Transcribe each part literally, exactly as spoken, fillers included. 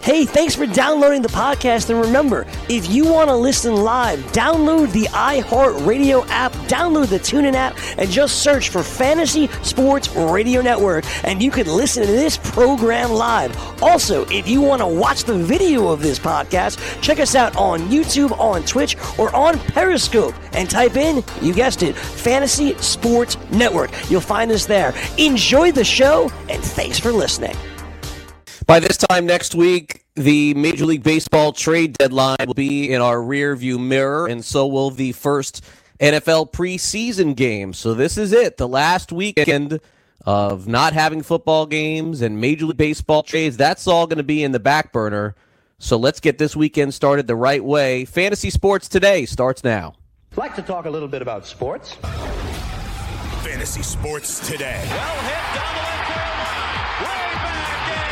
Hey, thanks for downloading the podcast, and remember, if you want to listen live, download the iHeartRadio app, download the TuneIn app, and just search for Fantasy Sports Radio Network, and you can listen to this program live. Also, if you want to watch the video of this podcast, check us out on YouTube, on Twitch, or on Periscope, and type in, you guessed it, Fantasy Sports Network. You'll find us there. Enjoy the show, and thanks for listening. By this time next week, the Major League Baseball trade deadline will be in our rearview mirror, and so will the first N F L preseason game. So this is it, the last weekend of not having football games and Major League Baseball trades. That's all going to be in the back burner. So let's get this weekend started the right way. Fantasy Sports Today starts now. I'd like to talk a little bit about sports. Fantasy Sports Today. Well hit down the left field line. Way back in.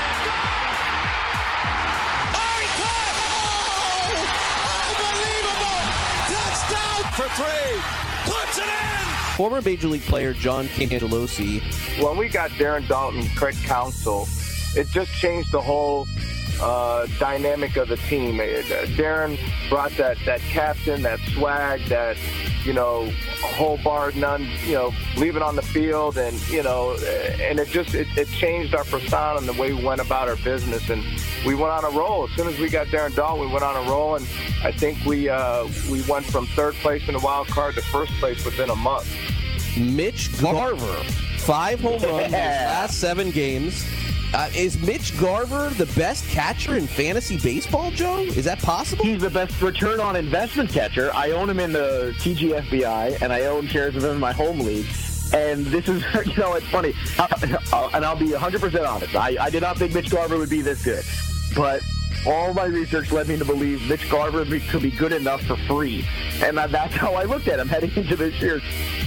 Oh, he caught! Oh! Unbelievable! Touchdown for three. Puts it in. Former Major League player John Cangelosi. When we got Darren Dalton, Craig Counsell, it just changed the whole uh, dynamic of the team. It, uh, Darren brought that, that captain, that swag, that, you know, whole bar none, you know, leaving on the field, and, you know, and it just, it, it changed our persona and the way we went about our business, and we went on a roll. As soon as we got Darren Dalton, we went on a roll, and I think we, uh, we went from third place in the wild card to first place within a month. Mitch Garver, five home runs in the last seven games. Uh, is Mitch Garver the best catcher in fantasy baseball, Joe? Is that possible? He's the best return on investment catcher. I own him in the T G F B I, and I own shares of him in my home league. And this is, you know, it's funny. Uh, and I'll be one hundred percent honest. I, I did not think Mitch Garver would be this good. But all my research led me to believe Mitch Garver could be good enough for free. And that's how I looked at him heading into this year.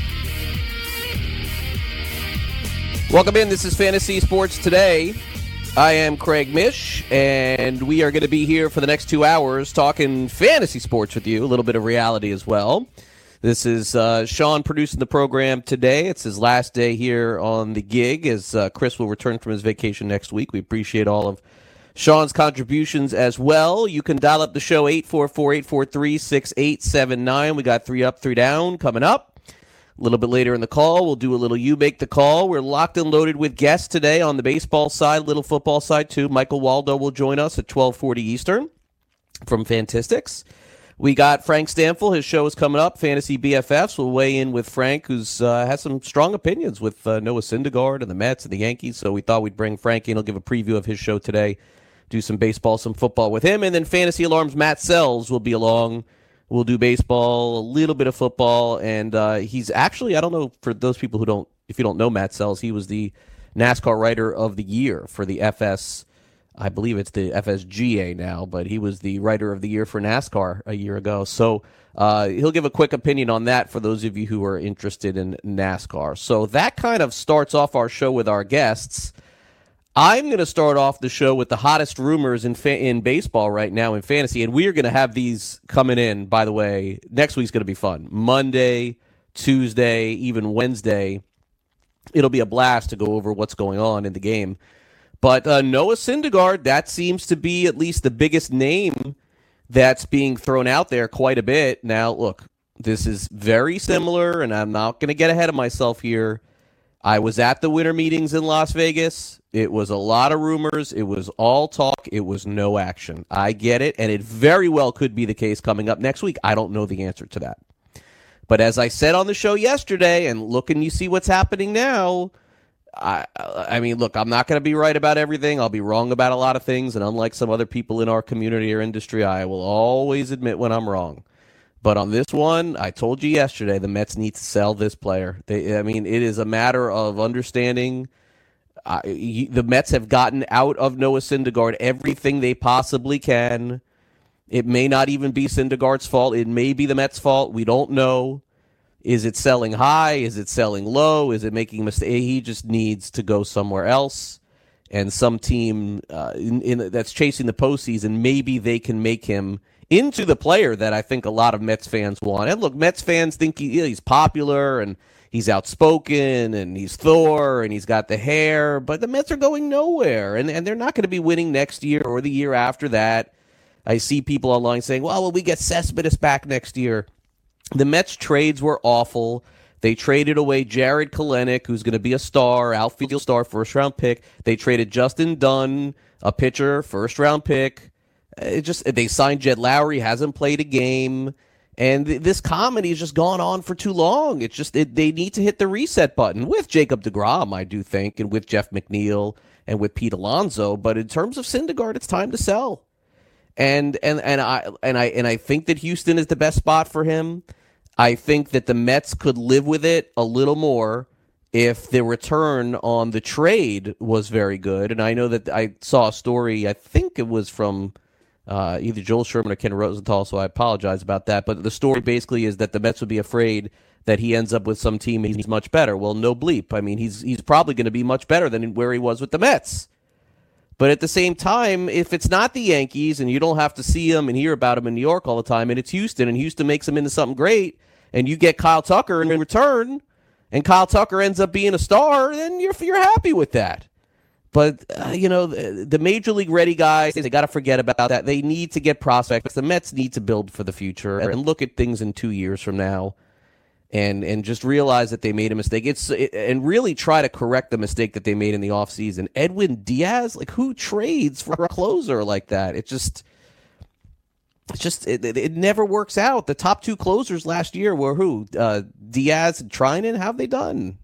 Welcome in. This is Fantasy Sports Today. I am Craig Mish, and we are going to be here for the next two hours talking fantasy sports with you, a little bit of reality as well. This is uh, Sean producing the program today. It's his last day here on the gig, as uh, Chris will return from his vacation next week. We appreciate all of Sean's contributions as well. You can dial up the show eight four four, eight four three, six eight seven nine. We got three up, three down coming up. A little bit later in the call, we'll do a little You Make the Call. We're locked and loaded with guests today on the baseball side, little football side too. Michael Waldo will join us at twelve forty Eastern from Fantistics. We got Frank Stanfill. His show is coming up, Fantasy B F Fs. We'll weigh in with Frank, who's uh, has some strong opinions with uh, Noah Syndergaard and the Mets and the Yankees. So we thought we'd bring Frank in. He'll give a preview of his show today, do some baseball, some football with him. And then Fantasy Alarm's Matt Sells will be along. We'll do baseball, a little bit of football, and uh, he's actually, I don't know, for those people who don't, if you don't know Matt Sells, he was the NASCAR Writer of the Year for the F S, I believe it's the F S G A now, but he was the Writer of the Year for NASCAR a year ago. So uh, he'll give a quick opinion on that for those of you who are interested in NASCAR. So that kind of starts off our show with our guests. I'm going to start off the show with the hottest rumors in fa- in baseball right now in fantasy, and we are going to have these coming in, by the way. Next week's going to be fun. Monday, Tuesday, even Wednesday. It'll be a blast to go over what's going on in the game. But uh, Noah Syndergaard, that seems to be at least the biggest name that's being thrown out there quite a bit. Now, look, this is very similar, and I'm not going to get ahead of myself here. I was at the winter meetings in Las Vegas. It was a lot of rumors. It was all talk. It was no action. I get it, and it very well could be the case coming up next week. I don't know the answer to that. But as I said on the show yesterday, and look and you see what's happening now, I, I mean, look, I'm not going to be right about everything. I'll be wrong about a lot of things, and unlike some other people in our community or industry, I will always admit when I'm wrong. But on this one, I told you yesterday, the Mets need to sell this player. They, I mean, it is a matter of understanding. Uh, the Mets have gotten out of Noah Syndergaard everything they possibly can. It may not even be Syndergaard's fault. It may be the Mets' fault. We don't know. Is it selling high? Is it selling low? Is it making a mistake? He just needs to go somewhere else. and some team uh, in, in, that's chasing the postseason, maybe they can make him into the player that I think a lot of Mets fans want. And look, Mets fans think he, he's popular and he's outspoken and he's Thor and he's got the hair, but the Mets are going nowhere, and, and they're not going to be winning next year or the year after that. I see people online saying, well, will we get Cespedes back next year? The Mets trades were awful. They traded away Jared Kelenic, who's going to be a star, outfield star, first-round pick. They traded Justin Dunn, a pitcher, first-round pick. It just they signed Jed Lowry, hasn't played a game, and th- this comedy has just gone on for too long. It's just it, they need to hit the reset button with Jacob deGrom, I do think, and with Jeff McNeil and with Pete Alonso. But in terms of Syndergaard, it's time to sell. And and and I and I and I think that Houston is the best spot for him. I think that the Mets could live with it a little more if the return on the trade was very good. And I know that I saw a story, I think it was from uh, either Joel Sherman or Ken Rosenthal, so I apologize about that. But the story basically is that the Mets would be afraid that he ends up with some team and he's much better. Well, no bleep. I mean, he's he's probably going to be much better than where he was with the Mets. But at the same time, if it's not the Yankees and you don't have to see him and hear about him in New York all the time, and it's Houston, and Houston makes him into something great, and you get Kyle Tucker in return, and Kyle Tucker ends up being a star, then you're you're happy with that. But, uh, you know, the, the Major League ready guys, they got to forget about that. They need to get prospects. The Mets need to build for the future and look at things in two years from now and and just realize that they made a mistake. It's it, and really try to correct the mistake that they made in the offseason. Edwin Diaz, like, who trades for a closer like that? It just... It's just, it, it, it never works out. The top two closers last year were who? Uh, Diaz and Trinan. How have they done?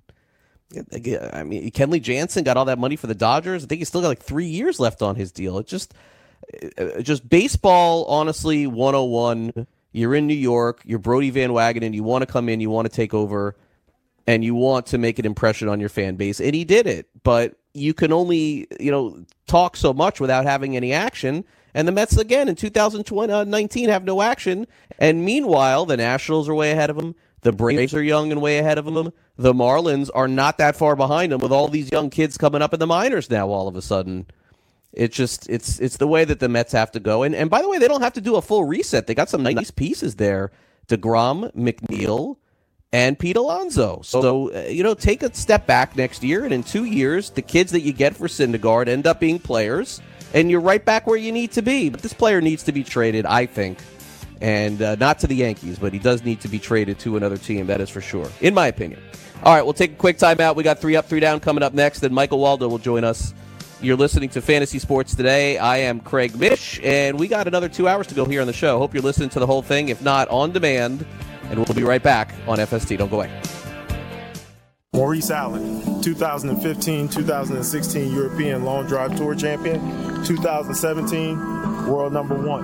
I mean, Kenley Jansen got all that money for the Dodgers. I think he's still got like three years left on his deal. It just, it, just baseball, honestly, one oh one. You're in New York. You're Brody Van Wagenen. You want to come in. You want to take over. And you want to make an impression on your fan base. And he did it. But you can only, you know, talk so much without having any action. And the Mets, again, in two thousand nineteen have no action. And meanwhile, the Nationals are way ahead of them. The Braves are young and way ahead of them. The Marlins are not that far behind them with all these young kids coming up in the minors now all of a sudden. It's just, it's it's the way that the Mets have to go. And, and by the way, they don't have to do a full reset. They got some nice pieces there. DeGrom, McNeil, and Pete Alonso. So, uh, you know, take a step back next year, and in two years, the kids that you get for Syndergaard end up being players. And you're right back where you need to be. But this player needs to be traded, I think. And uh, not to the Yankees, but he does need to be traded to another team, that is for sure, in my opinion. All right, we'll take a quick timeout. We got three up, three down coming up next. Then Michael Waldo will join us. You're listening to Fantasy Sports Today. I am Craig Mish, and we got another two hours to go here on the show. Hope you're listening to the whole thing, if not on demand. And we'll be right back on F S T. Don't go away. Maurice Allen, two thousand fifteen two thousand sixteen European Long Drive Tour champion, two thousand seventeen world number one.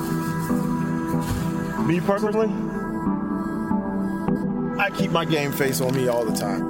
Me personally, I keep my game face on me all the time.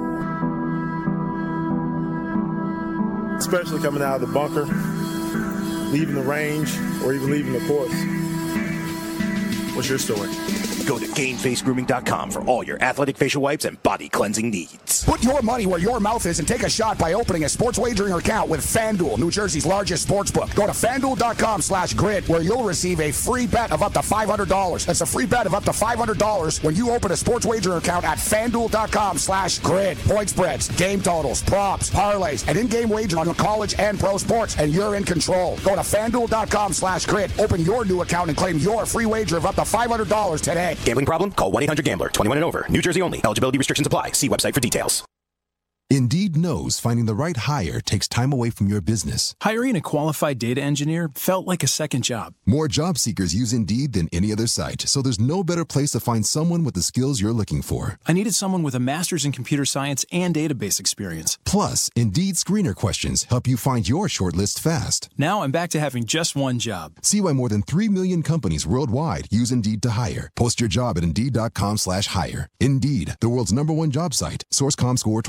Especially coming out of the bunker, leaving the range, or even leaving the course. What's your story? Go to game face grooming dot com for all your athletic facial wipes and body cleansing needs. Put your money where your mouth is and take a shot by opening a sports wagering account with FanDuel, New Jersey's largest sports book. Go to FanDuel dot com slash grid where you'll receive a free bet of up to five hundred dollars. That's a free bet of up to five hundred dollars when you open a sports wagering account at FanDuel dot com slash grid. Point spreads, game totals, props, parlays, and in-game wagering on college and pro sports, and you're in control. Go to FanDuel dot com slash grid. Open your new account and claim your free wager of up to five hundred dollars today. Gambling problem? Call one eight hundred gambler. twenty-one and over. New Jersey only. Eligibility restrictions apply. See website for details. Indeed knows finding the right hire takes time away from your business. Hiring a qualified data engineer felt like a second job. More job seekers use Indeed than any other site, so there's no better place to find someone with the skills you're looking for. I needed someone with a master's in computer science and database experience. Plus, Indeed screener questions help you find your shortlist fast. Now I'm back to having just one job. See why more than three million companies worldwide use Indeed to hire. Post your job at Indeed dot com slash hire. Indeed, the world's number one job site. Source dot com score total visits.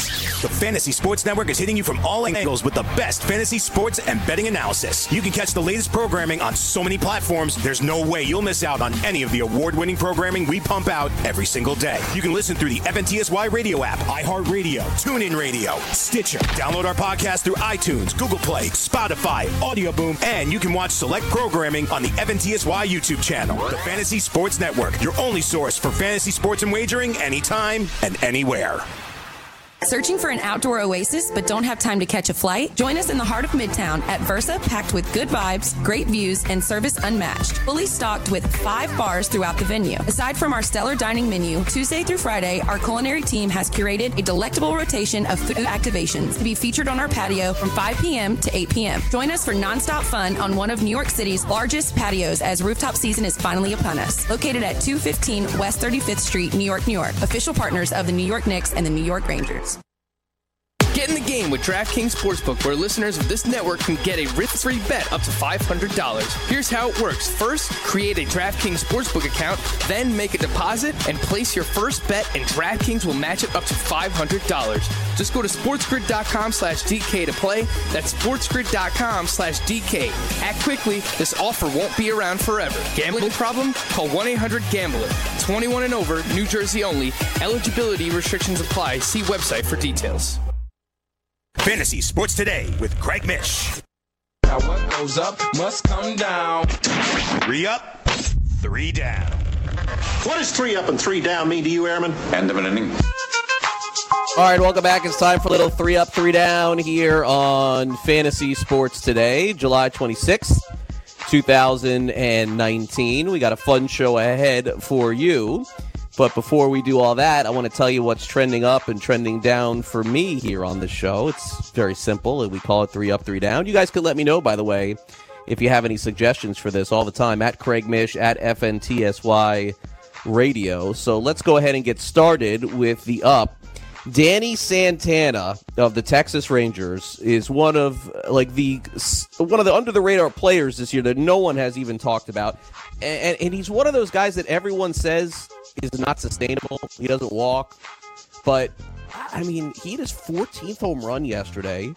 The Fantasy Sports Network is hitting you from all angles with the best fantasy sports and betting analysis. You can catch the latest programming on so many platforms, there's no way you'll miss out on any of the award-winning programming we pump out every single day. You can listen through the F N T S Y radio app, iHeartRadio, TuneIn Radio, Stitcher. Download our podcast through iTunes, Google Play, Spotify, Audio Boom, and you can watch select programming on the F N T S Y YouTube channel. The Fantasy Sports Network, your only source for fantasy sports and wagering anytime and anywhere. Searching for an outdoor oasis but don't have time to catch a flight? Join us in the heart of Midtown at Versa, packed with good vibes, great views, and service unmatched. Fully stocked with five bars throughout the venue. Aside from our stellar dining menu, Tuesday through Friday, our culinary team has curated a delectable rotation of food activations to be featured on our patio from five p.m. to eight p.m. Join us for nonstop fun on one of New York City's largest patios as rooftop season is finally upon us. Located at two fifteen West thirty-fifth Street, New York, New York. Official partners of the New York Knicks and the New York Rangers. Get in the game with DraftKings Sportsbook, where listeners of this network can get a risk-free bet up to five hundred dollars. Here's how it works. First, create a DraftKings Sportsbook account, then make a deposit and place your first bet, and DraftKings will match it up to five hundred dollars. Just go to sportsgrid.com slash DK to play. That's sportsgrid.com slash DK. Act quickly. This offer won't be around forever. Gambling problem? Call one eight hundred gambler. twenty-one and over, New Jersey only. Eligibility restrictions apply. See website for details. Fantasy Sports Today with Craig Mish. Now what goes up must come down. Three up, three down. What does three up and three down mean to you, Airman? End of an inning. All right, welcome back. It's time for a little three up, three down here on Fantasy Sports Today, July twenty-sixth, two thousand nineteen. We got a fun show ahead for you. But before we do all that, I want to tell you what's trending up and trending down for me here on the show. It's very simple. We call it three up, three down. You guys could let me know, by the way, if you have any suggestions for this all the time, at Craig Mish, at F N T S Y Radio. So let's go ahead and get started with the up. Danny Santana of the Texas Rangers is one of like the one of the under the radar players this year that no one has even talked about, and, and he's one of those guys that everyone says is not sustainable. He doesn't walk, but I mean, he hit his fourteenth home run yesterday.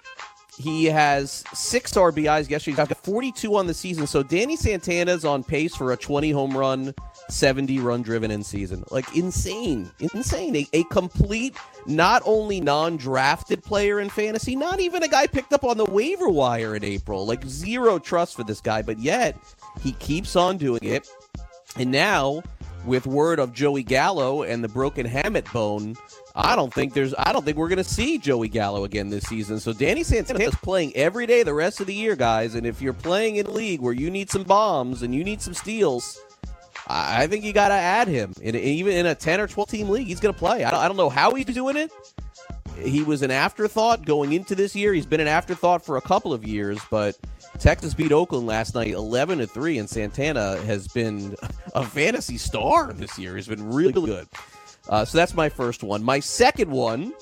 He has six R B Is yesterday. He's got forty-two on the season. So Danny Santana's on pace for a twenty home run, seventy run driven in season. Like insane, insane. A, a complete, not only non-drafted player in fantasy, not even a guy picked up on the waiver wire in April. Like zero trust for this guy, but yet he keeps on doing it. And now, with word of Joey Gallo and the broken hamate bone, I don't think there's. I don't think we're going to see Joey Gallo again this season. So Danny Santana is playing every day the rest of the year, guys. And if you're playing in a league where you need some bombs and you need some steals, I think you got to add him. In, even in a ten or twelve team league, he's going to play. I don't, I don't know how he's doing it. He was an afterthought going into this year. He's been an afterthought for a couple of years, but Texas beat Oakland last night eleven to three, and Santana has been a fantasy star this year. He's been really good. Uh, so that's my first one. My second one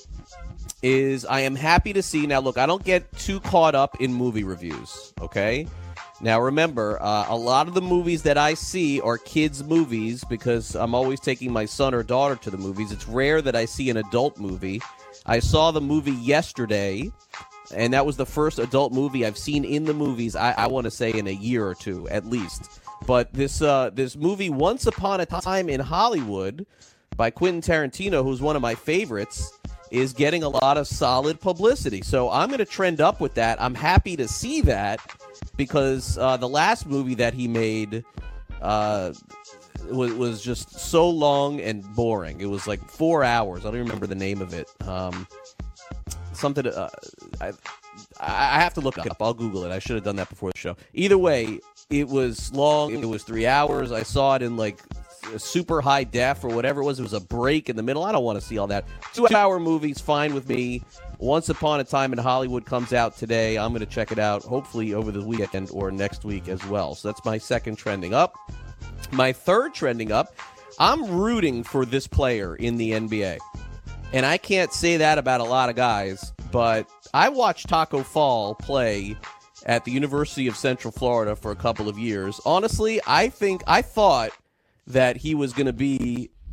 is I am happy to see. Now, look, I don't get too caught up in movie reviews, okay? Now, remember, uh, a lot of the movies that I see are kids' movies because I'm always taking my son or daughter to the movies. It's rare that I see an adult movie. I saw the movie yesterday, and that was the first adult movie I've seen in the movies, I, I want to say, in a year or two, at least. But this uh, this movie, Once Upon a Time in Hollywood, by Quentin Tarantino, who's one of my favorites, is getting a lot of solid publicity. So I'm going to trend up with that. I'm happy to see that because uh, the last movie that he made uh, was, was just so long and boring. It was like four hours. I don't remember the name of it. Um, something uh, I, I have to look it up. I'll Google it. I should have done that before the show. Either way, it was long. It was three hours. I saw it in like super high def or whatever it was. It was a break in the middle. I don't want to see all that. Two-hour movies, fine with me. Once Upon a Time in Hollywood comes out today. I'm going to check it out, hopefully over the weekend or next week as well. So that's my second trending up. My third trending up, I'm rooting for this player in the N B A. And I can't say that about a lot of guys, but I watched Taco Fall play at the University of Central Florida for a couple of years. Honestly, I think I thought that he was going to be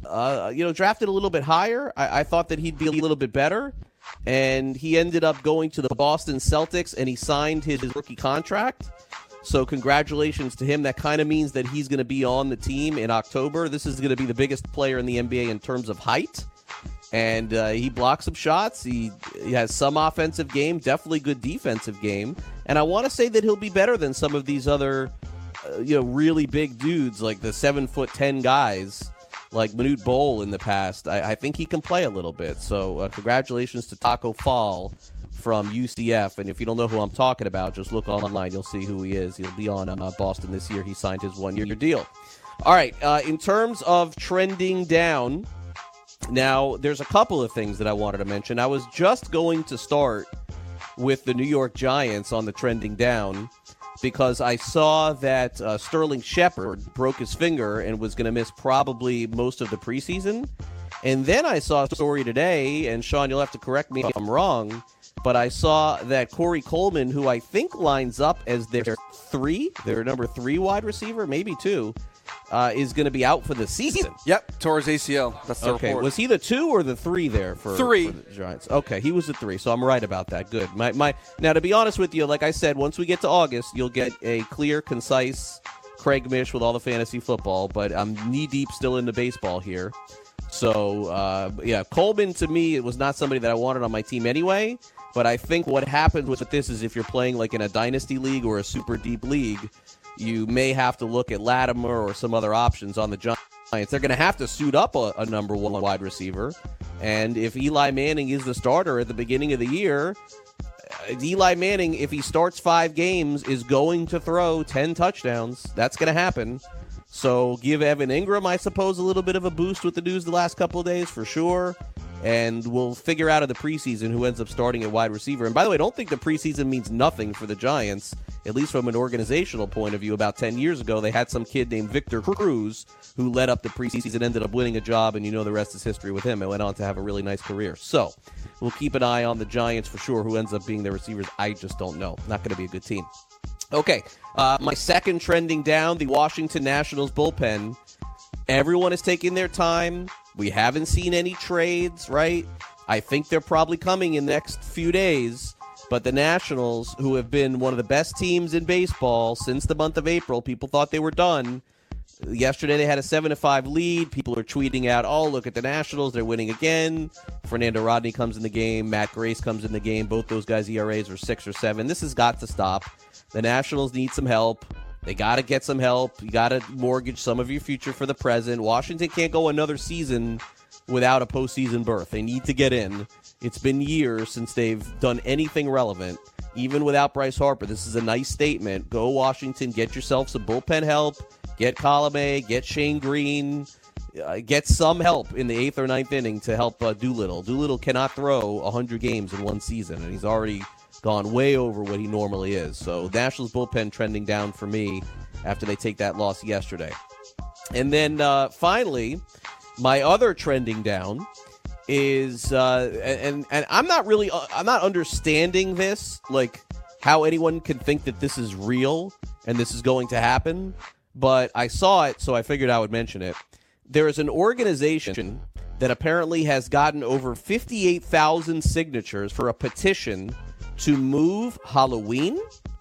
uh, you know, drafted a little bit higher. I, I thought that he'd be a little bit better, and he ended up going to the Boston Celtics, and he signed his rookie contract. So congratulations to him. That kind of means that he's going to be on the team in October. This is going to be the biggest player in the N B A in terms of height. And uh, he blocks some shots. He, he has some offensive game, definitely good defensive game. And I want to say that he'll be better than some of these other, uh, you know, really big dudes like the seven foot ten guys like Manute Bol in the past. I, I think he can play a little bit. So uh, congratulations to Taco Fall from U C F. And if you don't know who I'm talking about, just look online. You'll see who he is. He'll be on uh, Boston this year. He signed his one-year deal. All right. Uh, in terms of trending down. Now, there's a couple of things that I wanted to mention. I was just going to start with the New York Giants on the trending down because I saw that uh, Sterling Shepard broke his finger and was going to miss probably most of the preseason. And then I saw a story today, and Sean, you'll have to correct me if I'm wrong, but I saw that Corey Coleman, who I think lines up as their three, their number three wide receiver, maybe two, Uh, is going to be out for the season. Yep, tore his A C L. That's the okay. report. Was he the two or the three there for, three. for the Giants? Okay, he was the three, so I'm right about that. Good. My my. Now, to be honest with you, like I said, once we get to August, you'll get a clear, concise Craig Mish with all the fantasy football, but I'm knee-deep still into baseball here. So, uh, yeah, Coleman, to me, it was not somebody that I wanted on my team anyway, but I think what happens with this is if you're playing like in a dynasty league or a super deep league, you may have to look at Latimer or some other options on the Giants. They're going to have to suit up a, a number one wide receiver. And if Eli Manning is the starter at the beginning of the year, Eli Manning, if he starts five games, is going to throw ten touchdowns. That's going to happen. So give Evan Ingram, I suppose, a little bit of a boost with the news the last couple of days for sure. And we'll figure out in the preseason who ends up starting at wide receiver. And by the way, I don't think the preseason means nothing for the Giants, at least from an organizational point of view. About ten years ago, they had some kid named Victor Cruz who led up the preseason, ended up winning a job, and you know the rest is history with him. It went on to have a really nice career. So we'll keep an eye on the Giants for sure. Who ends up being their receivers, I just don't know. Not going to be a good team. Okay, uh, my second trending down, the Washington Nationals bullpen. Everyone is taking their time. We haven't seen any trades, right? I think they're probably coming in the next few days. But the Nationals, who have been one of the best teams in baseball since the month of April, people thought they were done. Yesterday they had a seven to five lead. People are tweeting out, oh, look at the Nationals. They're winning again. Fernando Rodney comes in the game. Matt Grace comes in the game. Both those guys' E R As are six or seven. This has got to stop. The Nationals need some help. They got to get some help. You got to mortgage some of your future for the present. Washington can't go another season without a postseason berth. They need to get in. It's been years since they've done anything relevant, even without Bryce Harper. This is a nice statement. Go Washington. Get yourself some bullpen help. Get Colomé. Get Shane Green. Uh, get some help in the eighth or ninth inning to help uh, Doolittle. Doolittle cannot throw one hundred games in one season, and he's already gone way over what he normally is. So Nationals bullpen trending down for me after they take that loss yesterday. And then uh, finally, my other trending down is, uh, and and I'm not really, uh, I'm not understanding this, like how anyone can think that this is real and this is going to happen, but I saw it, so I figured I would mention it. There is an organization that apparently has gotten over fifty-eight thousand signatures for a petition to move Halloween,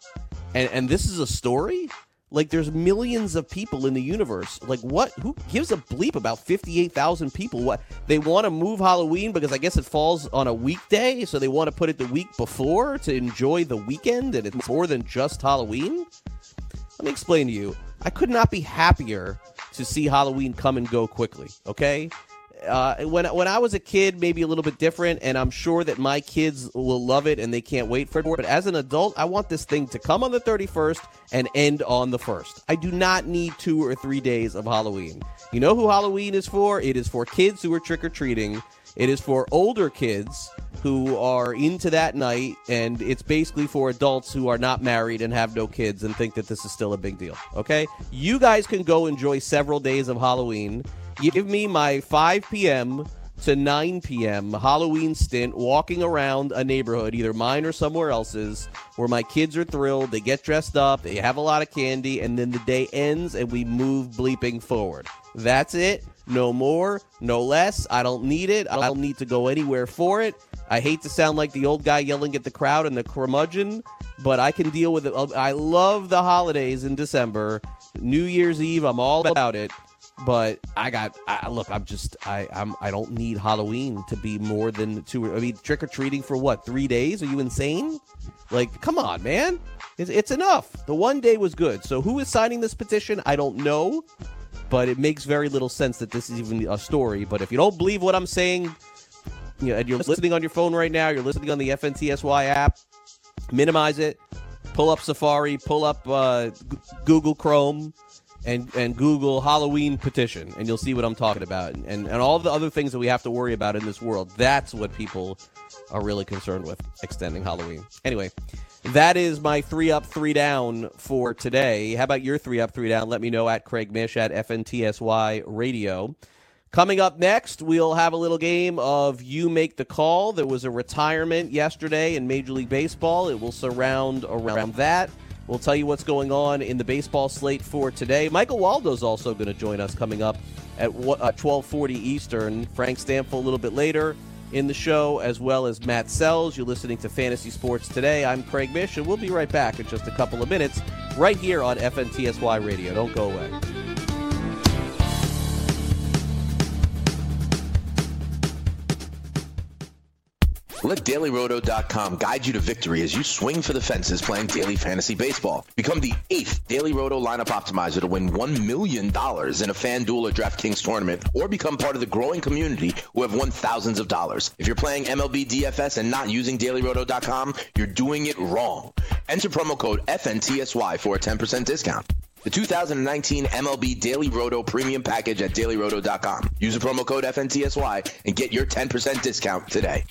and and this is a story? Like, there's millions of people in the universe. Like, what? Who gives a bleep about fifty-eight thousand people? What? They want to move Halloween because I guess it falls on a weekday, so they want to put it the week before to enjoy the weekend, and it's more than just Halloween? Let me explain to you. I could not be happier to see Halloween come and go quickly, okay? Uh, when when I was a kid, maybe a little bit different, and I'm sure that my kids will love it and they can't wait for it. But as an adult, I want this thing to come on the thirty-first and end on the first. I do not need two or three days of Halloween. You know who Halloween is for? It is for kids who are trick-or-treating. It is for older kids who are into that night, and it's basically for adults who are not married and have no kids and think that this is still a big deal, okay? You guys can go enjoy several days of Halloween. Give me my five p.m. to nine p.m. Halloween stint walking around a neighborhood, either mine or somewhere else's, where my kids are thrilled, they get dressed up, they have a lot of candy, and then the day ends and we move bleeping forward. That's it. no more, no less. I don't need it. I don't need to go anywhere for it. I hate to sound like the old guy yelling at the crowd and the curmudgeon, but I can deal with it. I love the holidays in December. New Year's Eve, I'm all about it. But I got I, look. I'm just I I'm I don't need Halloween to be more than two. I mean, trick or treating for what? Three days? Are you insane? Like, come on, man. It's, it's enough. The one day was good. So who is signing this petition? I don't know, but it makes very little sense that this is even a story. But if you don't believe what I'm saying, you know, and you're listening on your phone right now, you're listening on the F N T S Y app. Minimize it. Pull up Safari. Pull up uh, G- Google Chrome. And and Google Halloween petition, and you'll see what I'm talking about. And, and and all the other things that we have to worry about in this world, that's what people are really concerned with, extending Halloween. Anyway, that is my three up, three down for today. How about your three up, three down? Let me know at Craig Mish at F N T S Y Radio. Coming up next, we'll have a little game of You Make the Call. There was a retirement yesterday in Major League Baseball. It will surround around that. We'll tell you what's going on in the baseball slate for today. Michael Waldo's also going to join us coming up at twelve forty Eastern. Frank Stanfill a little bit later in the show, as well as Matt Sells. You're listening to Fantasy Sports Today. I'm Craig Mish, and we'll be right back in just a couple of minutes right here on F N T S Y Radio. Don't go away. Let Daily Roto dot com guide you to victory as you swing for the fences playing daily fantasy baseball. Become the eighth Daily Roto lineup optimizer to win one million dollars in a FanDuel or DraftKings tournament, or become part of the growing community who have won thousands of dollars. If you're playing M L B D F S and not using Daily Roto dot com, you're doing it wrong. Enter promo code F N T S Y for a ten percent discount. The two thousand nineteen M L B Daily Roto Premium Package at Daily Roto dot com. Use the promo code F N T S Y and get your ten percent discount today.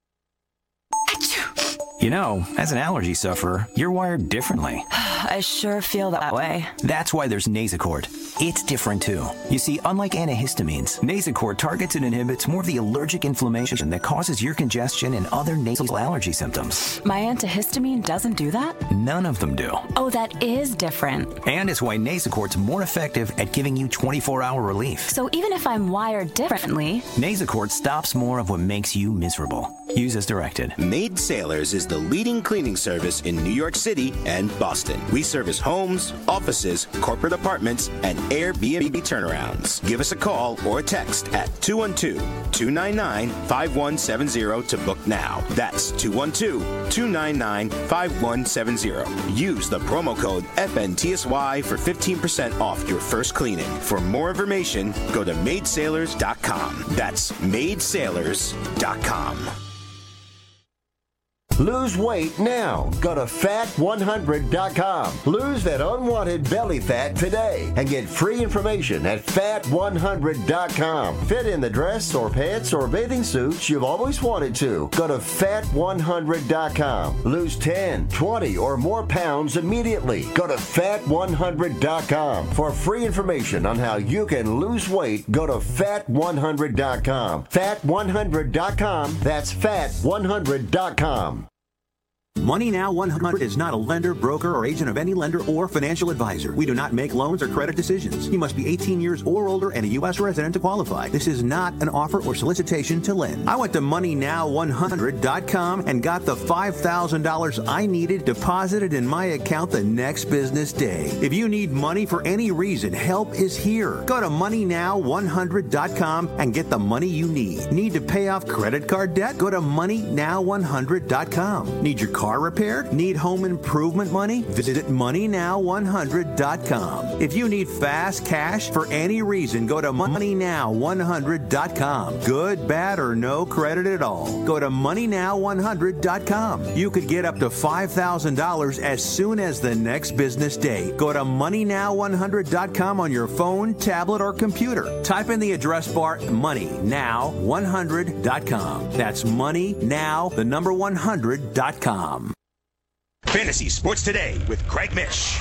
You know, as an allergy sufferer, you're wired differently. I sure feel that way. That's why there's Nasacort. It's different, too. You see, unlike antihistamines, Nasacort targets and inhibits more of the allergic inflammation that causes ear congestion and other nasal allergy symptoms. My antihistamine doesn't do that? None of them do. Oh, that is different. And it's why Nasacort's more effective at giving you twenty-four hour relief. So even if I'm wired differently, Nasacort stops more of what makes you miserable. Use as directed. Maid Sailors is the leading cleaning service in New York City and Boston. We service homes, offices, corporate apartments, and Airbnb turnarounds. Give us a call or a text at two one two, two nine nine, five one seven zero to book now. That's two one two, two nine nine, five one seven zero. Use the promo code F N T S Y for fifteen percent off your first cleaning. For more information, go to maid sailors dot com. That's maid sailors dot com. Lose weight now. Go to fat one hundred dot com. Lose that unwanted belly fat today and get free information at fat one hundred dot com. Fit in the dress or pants or bathing suits you've always wanted to. Go to fat one hundred dot com. Lose ten, twenty, or more pounds immediately. Go to fat one hundred dot com. For free information on how you can lose weight, go to fat one hundred dot com. fat one hundred dot com. That's fat one hundred dot com. Money Now one hundred is not a lender, broker, or agent of any lender or financial advisor. We do not make loans or credit decisions. You must be eighteen years or older and a U S resident to qualify. This is not an offer or solicitation to lend. I went to money now one hundred dot com and got the five thousand dollars I needed deposited in my account the next business day. If you need money for any reason, help is here. Go to money now one hundred dot com and get the money you need. Need to pay off credit card debt? Go to money now one hundred dot com. Need your car repaired? Need home improvement money? Visit money now one hundred dot com. If you need fast cash for any reason, go to money now one hundred dot com. Good, bad, or no credit at all. Go to money now one hundred dot com. You could get up to five thousand dollars as soon as the next business day. Go to money now one hundred dot com on your phone, tablet, or computer. Type in the address bar money now one hundred dot com. That's money now, the number one hundred dot com. Fantasy Sports Today with Craig Mish.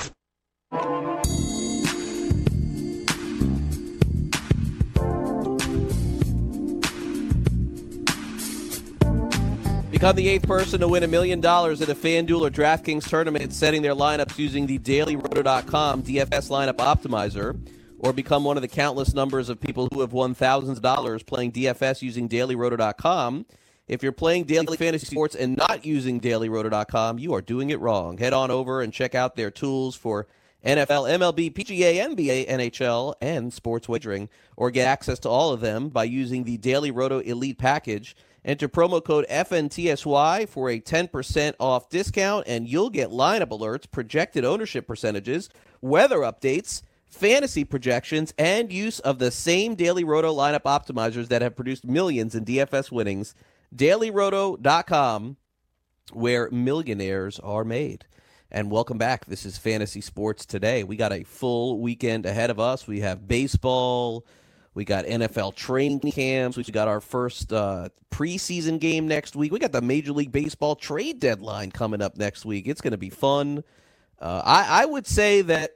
Become the eighth person to win a million dollars at a FanDuel or DraftKings tournament, setting their lineups using the Daily Roto dot com D F S lineup optimizer. or become one of the countless numbers of people who have won thousands of dollars playing D F S using Daily Roto dot com. If you're playing Daily Fantasy Sports and not using Daily Roto dot com, you are doing it wrong. Head on over and check out their tools for N F L, M L B, P G A, N B A, N H L, and sports wagering, or get access to all of them by using the Daily Roto Elite Package. Enter promo code F N T S Y for a ten percent off discount, and you'll get lineup alerts, projected ownership percentages, weather updates, fantasy projections, and use of the same Daily Roto lineup optimizers that have produced millions in D F S winnings. Daily Roto dot com, where millionaires are made. And welcome back. This is Fantasy Sports Today. We got a full weekend ahead of us. We have baseball. We got N F L training camps. We got our first uh, preseason game next week. We got the Major League Baseball trade deadline coming up next week. It's going to be fun. Uh, I, I would say that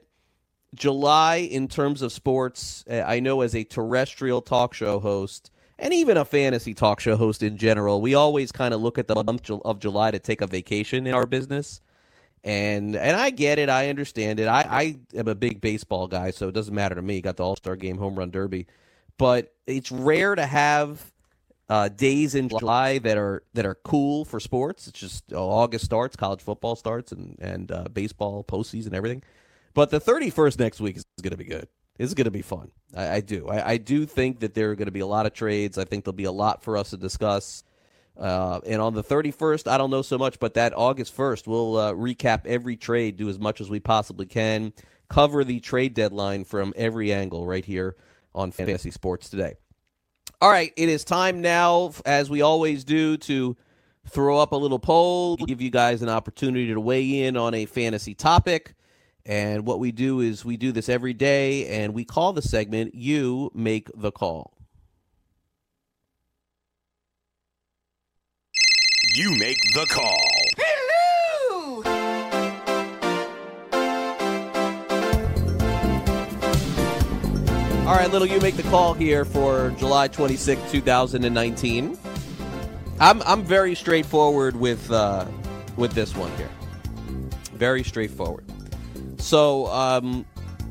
July, in terms of sports, I know as a terrestrial talk show host, and even a fantasy talk show host in general, we always kind of look at the month of July to take a vacation in our business. And and I get it. I understand it. I, I am a big baseball guy, so it doesn't matter to me. Got the All-Star Game, Home Run Derby. But it's rare to have uh, days in July that are that are cool for sports. It's just uh, August starts, college football starts, and, and uh, baseball, postseason, everything. But the thirty-first next week is going to be good. It's going to be fun. I, I do. I, I do think that there are going to be a lot of trades. I think there'll be a lot for us to discuss. Uh, and on the thirty-first, I don't know so much, but that August first, we'll uh, recap every trade, do as much as we possibly can, cover the trade deadline from every angle right here on Fantasy Sports Today. All right, it is time now, as we always do, to throw up a little poll, give you guys an opportunity to weigh in on a fantasy topic. And what we do is we do this every day, and we call the segment, You Make the Call. You make the call. Hello! All right, little You Make the Call here for July twenty-sixth, twenty nineteen. I'm I'm very straightforward with uh, with this one here. Very straightforward. So, um,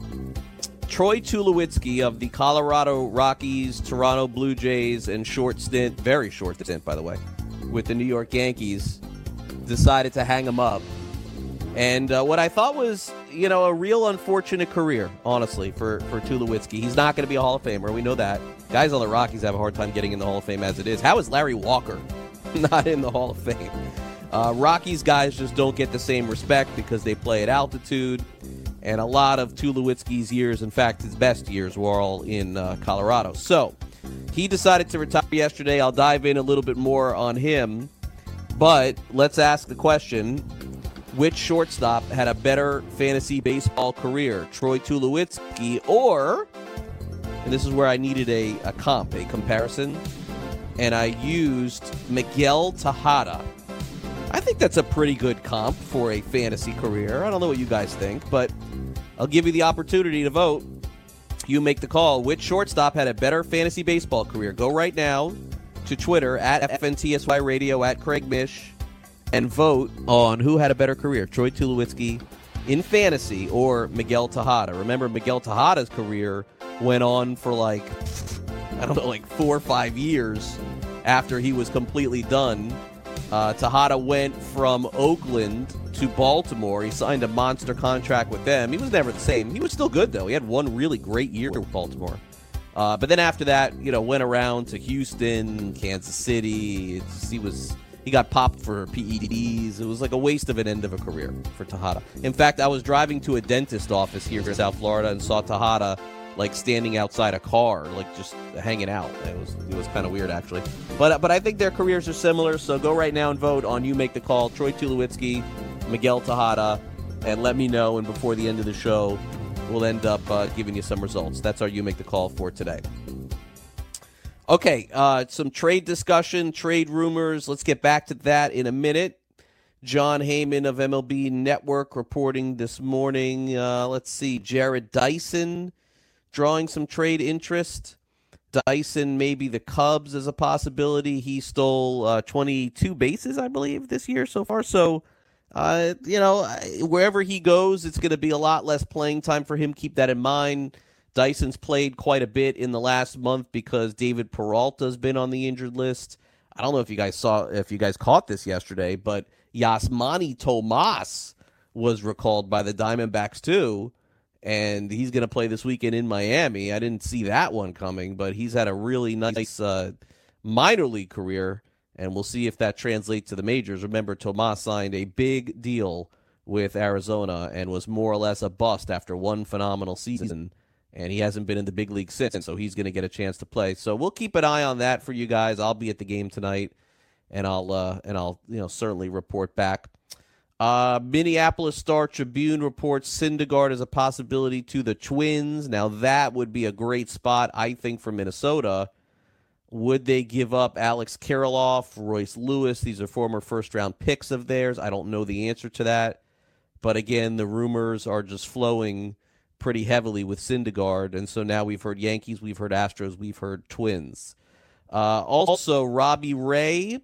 Troy Tulowitzki of the Colorado Rockies, Toronto Blue Jays, and short stint, very short stint, by the way, with the New York Yankees, decided to hang him up. And uh, what I thought was, you know, a real unfortunate career, honestly, for, for Tulowitzki. He's not going to be a Hall of Famer. We know that. Guys on the Rockies have a hard time getting in the Hall of Fame as it is. How is Larry Walker not in the Hall of Fame? Uh, Rockies guys just don't get the same respect because they play at altitude. And a lot of Tulowitzki's years, in fact, his best years, were all in uh, Colorado. So he decided to retire yesterday. I'll dive in a little bit more on him. But let's ask the question, which shortstop had a better fantasy baseball career, Troy Tulowitzki or, and this is where I needed a, a comp, a comparison, and I used Miguel Tejada. I think that's a pretty good comp for a fantasy career. I don't know what you guys think, but I'll give you the opportunity to vote. You make the call. Which shortstop had a better fantasy baseball career? Go right now to Twitter, at F N T S Y Radio, at Craig Mish, and vote on who had a better career, Troy Tulowitzki in fantasy or Miguel Tejada. Remember, Miguel Tejada's career went on for like, I don't know, like four or five years after he was completely done. Uh, Tejada went from Oakland to Baltimore. He signed a monster contract with them. He was never the same. He was still good, though. He had one really great year with Baltimore. Uh, but then after that, you know, went around to Houston, Kansas City. It's just, he was he got popped for P E Ds. It was like a waste of an end of a career for Tejada. In fact, I was driving to a dentist office here in South Florida and saw Tejada like standing outside a car, like just hanging out. It was it was kind of weird, actually. But but I think their careers are similar, so go right now and vote on You Make the Call, Troy Tulowitzki, Miguel Tejada, and let me know, and before the end of the show, we'll end up uh, giving you some results. That's our You Make the Call for today. Okay, uh, some trade discussion, trade rumors. Let's get back to that in a minute. John Heyman of M L B Network reporting this morning. Uh, let's see, Jared Dyson drawing some trade interest. Dyson, maybe the Cubs as a possibility. He stole uh, twenty-two bases, I believe, this year so far. So, uh, you know, wherever he goes, it's going to be a lot less playing time for him. Keep that in mind. Dyson's played quite a bit in the last month because David Peralta's been on the injured list. I don't know if you guys saw, if you guys caught this yesterday, but Yasmani Tomas was recalled by the Diamondbacks too, and he's going to play this weekend in Miami. I didn't see that one coming, but he's had a really nice uh, minor league career, and we'll see if that translates to the majors. Remember, Tomas signed a big deal with Arizona and was more or less a bust after one phenomenal season, and he hasn't been in the big league since, so he's going to get a chance to play. So we'll keep an eye on that for you guys. I'll be at the game tonight, and I'll uh, and I'll you know certainly report back. Uh, Minneapolis Star-Tribune reports Syndergaard as a possibility to the Twins. Now that would be a great spot, I think, for Minnesota. Would they give up Alex Kirilloff, Royce Lewis? These are former first-round picks of theirs. I don't know the answer to that. But again, the rumors are just flowing pretty heavily with Syndergaard. And so now we've heard Yankees, we've heard Astros, we've heard Twins. Uh, also, Robbie Ray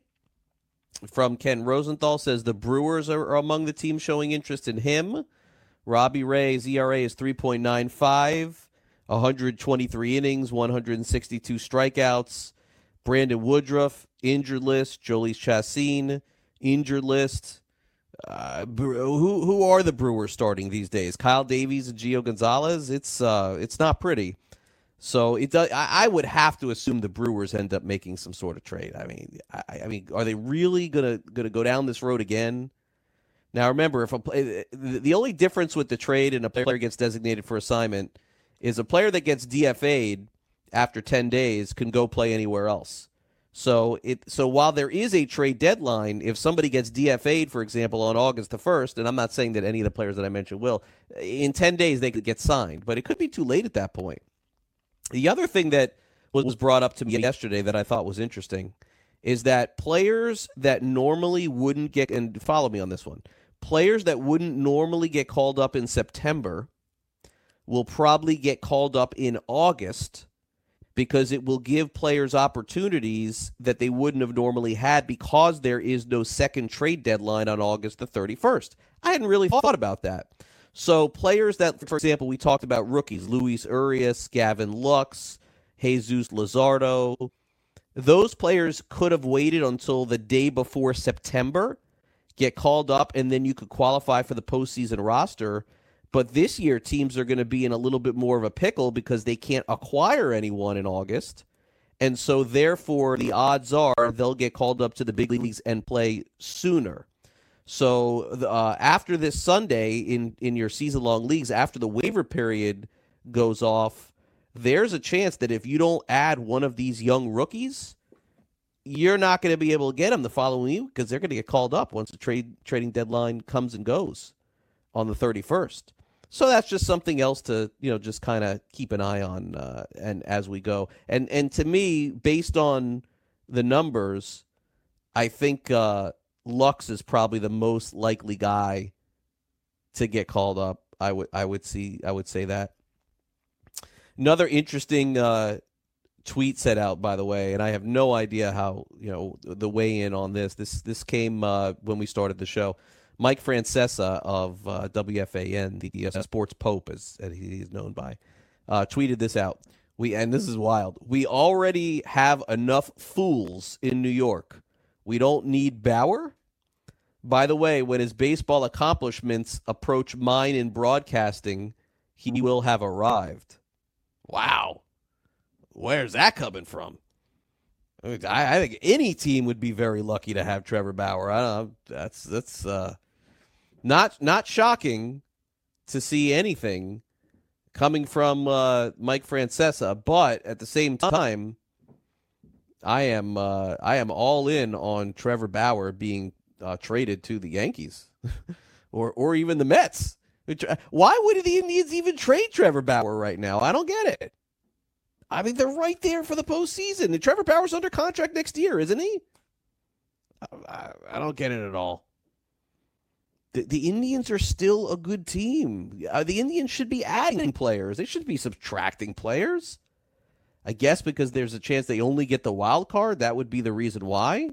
from Ken Rosenthal says the Brewers are among the teams showing interest in him. Robbie Ray's E R A is three point nine five, one hundred twenty-three innings, one hundred sixty-two strikeouts. Brandon Woodruff, injured list. Jhoulys Chacin, injured list. Uh, who who are the Brewers starting these days? Kyle Davies and Gio Gonzalez. It's uh it's not pretty. So it does. I, I would have to assume the Brewers end up making some sort of trade. I mean, I, I mean, are they really gonna gonna go down this road again? Now remember, if a play, the only difference with the trade and a player gets designated for assignment is a player that gets D F A'd after ten days can go play anywhere else. So it so while there is a trade deadline, if somebody gets D F A'd, for example, on August the first, and I'm not saying that any of the players that I mentioned will, in ten days they could get signed, but it could be too late at that point. The other thing that was brought up to me yesterday that I thought was interesting is that players that normally wouldn't get, and follow me on this one, players that wouldn't normally get called up in September will probably get called up in August because it will give players opportunities that they wouldn't have normally had because there is no second trade deadline on August the thirty-first. I hadn't really thought about that. So players that, for example, we talked about rookies, Luis Urias, Gavin Lux, Jesus Luzardo, those players could have waited until the day before September, get called up, and then you could qualify for the postseason roster. But this year, teams are going to be in a little bit more of a pickle because they can't acquire anyone in August. And so, therefore, the odds are they'll get called up to the big leagues and play sooner. So uh, after this Sunday in, in your season-long leagues, after the waiver period goes off, there's a chance that if you don't add one of these young rookies, you're not going to be able to get them the following week because they're going to get called up once the trade trading deadline comes and goes on the thirty-first. So that's just something else to, you know, just kind of keep an eye on uh, and as we go. And and to me, based on the numbers, I think uh, Lux is probably the most likely guy to get called up. I would I would see I would say that. Another interesting uh, tweet set out, by the way, and I have no idea how, you know, the weigh in on this. This this came uh, when we started the show. Mike Francesa of uh, W F A N, the uh, sports pope, as, as he is known by, uh, tweeted this out. We and this is wild. We already have enough fools in New York. We don't need Bauer. By the way, when his baseball accomplishments approach mine in broadcasting, he will have arrived. Wow. Where's that coming from? I, mean, I, I think any team would be very lucky to have Trevor Bauer. I don't know. That's that's uh, not not shocking to see anything coming from uh, Mike Francesa, but at the same time, I am uh, I am all in on Trevor Bauer being uh, traded to the Yankees or or even the Mets. Why would the Indians even trade Trevor Bauer right now? I don't get it. I mean, they're right there for the postseason. And Trevor Bauer's under contract next year, isn't he? I, I don't get it at all. The, the Indians are still a good team. Uh, the Indians should be adding players. They should be subtracting players. I guess because there's a chance they only get the wild card. That would be the reason why.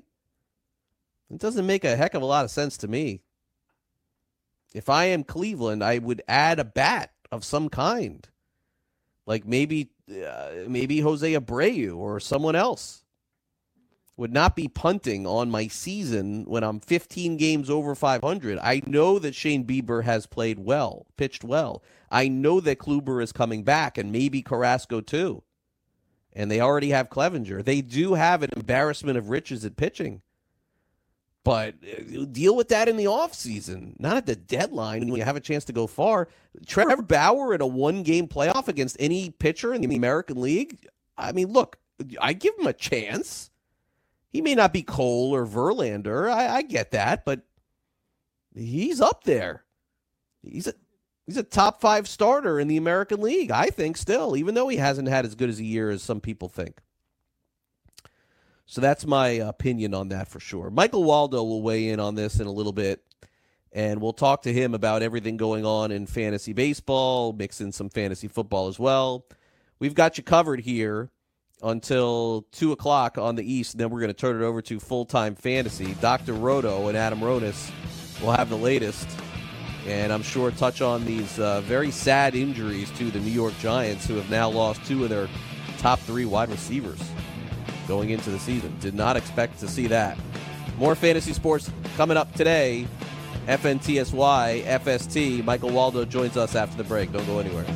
It doesn't make a heck of a lot of sense to me. If I am Cleveland, I would add a bat of some kind. Like maybe uh, maybe Jose Abreu or someone else. Would not be punting on my season when I'm fifteen games over five hundred. I know that Shane Bieber has played well, pitched well. I know that Kluber is coming back, and maybe Carrasco too. And they already have Clevenger. They do have an embarrassment of riches at pitching. But deal with that in the offseason, not at the deadline when you have a chance to go far. Trevor Bauer in a one-game playoff against any pitcher in the American League? I mean, look, I give him a chance. He may not be Cole or Verlander. I, I get that, but he's up there. He's a he's a top five starter in the American League, I think, still, even though he hasn't had as good as a year as some people think. So that's my opinion on that for sure. Michael Waldo will weigh in on this in a little bit, and we'll talk to him about everything going on in fantasy baseball, mix in some fantasy football as well. We've got you covered here until two o'clock on the East, and then we're going to turn it over to Full-Time Fantasy. Doctor Roto and Adam Ronis will have the latest, and I'm sure touch on these uh, very sad injuries to the New York Giants, who have now lost two of their top three wide receivers going into the season. Did not expect to see that. More fantasy sports coming up today. F N T S Y, F S T. Michael Waldo joins us after the break. Don't go anywhere.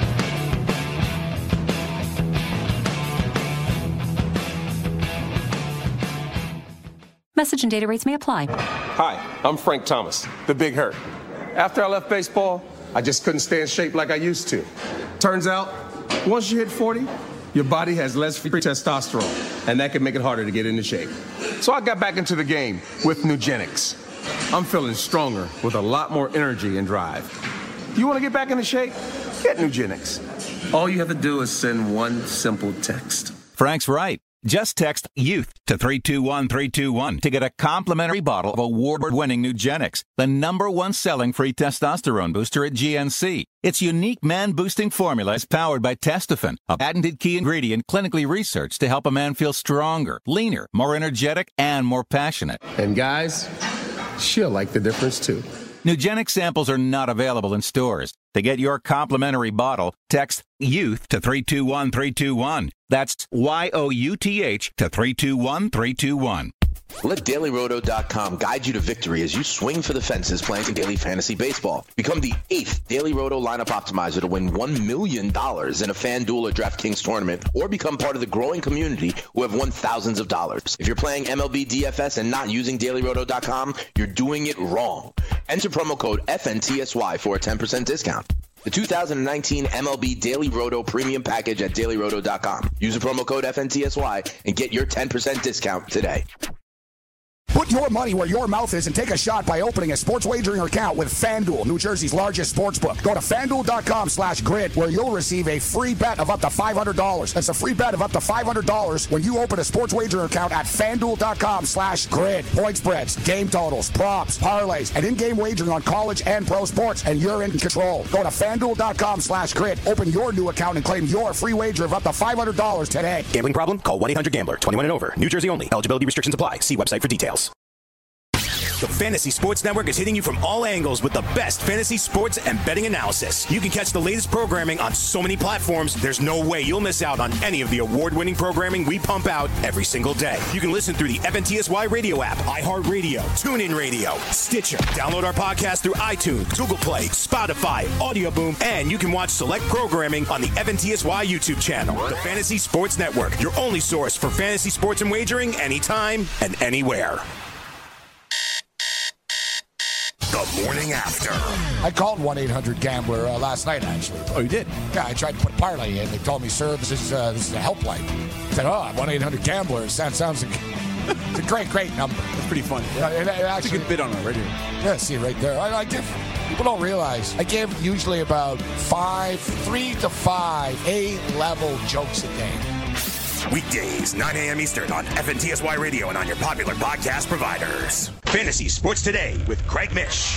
Message and data rates may apply. Hi, I'm Frank Thomas, the Big Hurt. After I left baseball, I just couldn't stay in shape like I used to. Turns out, once you hit forty, your body has less free testosterone, and that can make it harder to get into shape. So I got back into the game with Nugenix. I'm feeling stronger with a lot more energy and drive. You want to get back into shape? Get Nugenix. All you have to do is send one simple text. Frank's right. Just text YOUTH to three two one three two one to get a complimentary bottle of award-winning Nugenix, the number one selling free testosterone booster at G N C. Its unique man-boosting formula is powered by Testofen, a patented key ingredient clinically researched to help a man feel stronger, leaner, more energetic, and more passionate. And guys, she'll like the difference too. Nugenix samples are not available in stores. To get your complimentary bottle, text YOUTH to three two one three two one. That's Y O U T H to three two one three two one. Let Daily Roto dot com guide you to victory as you swing for the fences playing daily fantasy baseball. Become the eighth Daily Roto lineup optimizer to win one million dollars in a FanDuel or DraftKings tournament, or become part of the growing community who have won thousands of dollars. If you're playing M L B D F S and not using Daily Roto dot com, you're doing it wrong. Enter promo code F N T S Y for a ten percent discount. The two thousand nineteen M L B Daily Roto Premium Package at Daily Roto dot com. Use the promo code F N T S Y and get your ten percent discount today. Put your money where your mouth is and take a shot by opening a sports wagering account with FanDuel, New Jersey's largest sportsbook. Go to FanDuel.com slash grid where you'll receive a free bet of up to five hundred dollars. That's a free bet of up to five hundred dollars when you open a sports wagering account at FanDuel.com slash grid. Point spreads, game totals, props, parlays, and in-game wagering on college and pro sports, and you're in control. Go to FanDuel.com slash grid. Open your new account and claim your free wager of up to five hundred dollars today. Gambling problem? Call one eight hundred gambler. twenty-one and over. New Jersey only. Eligibility restrictions apply. See website for details. The Fantasy Sports Network is hitting you from all angles with the best fantasy sports and betting analysis. You can catch the latest programming on so many platforms, there's no way you'll miss out on any of the award-winning programming we pump out every single day. You can listen through the F N T S Y radio app, iHeartRadio, TuneIn Radio, Stitcher. Download our podcast through iTunes, Google Play, Spotify, Audio Boom, and you can watch select programming on the F N T S Y YouTube channel. The Fantasy Sports Network, your only source for fantasy sports and wagering anytime and anywhere. The morning after. I called one eight hundred gambler uh, last night, actually. Oh, you did? Yeah, I tried to put parlay in. They told me, sir, this is uh, this is a helpline. I said, oh, one eight hundred gambler. That sounds like it's a great, great number. It's pretty funny. Yeah, it, it actually, it's a good bit on our radio. Yeah, see right there. I, I give, people don't realize, I give usually about five, three to five A-level jokes a day. Weekdays, nine a.m. Eastern on F N T S Y Radio and on your popular podcast providers. Fantasy Sports Today with Craig Mish.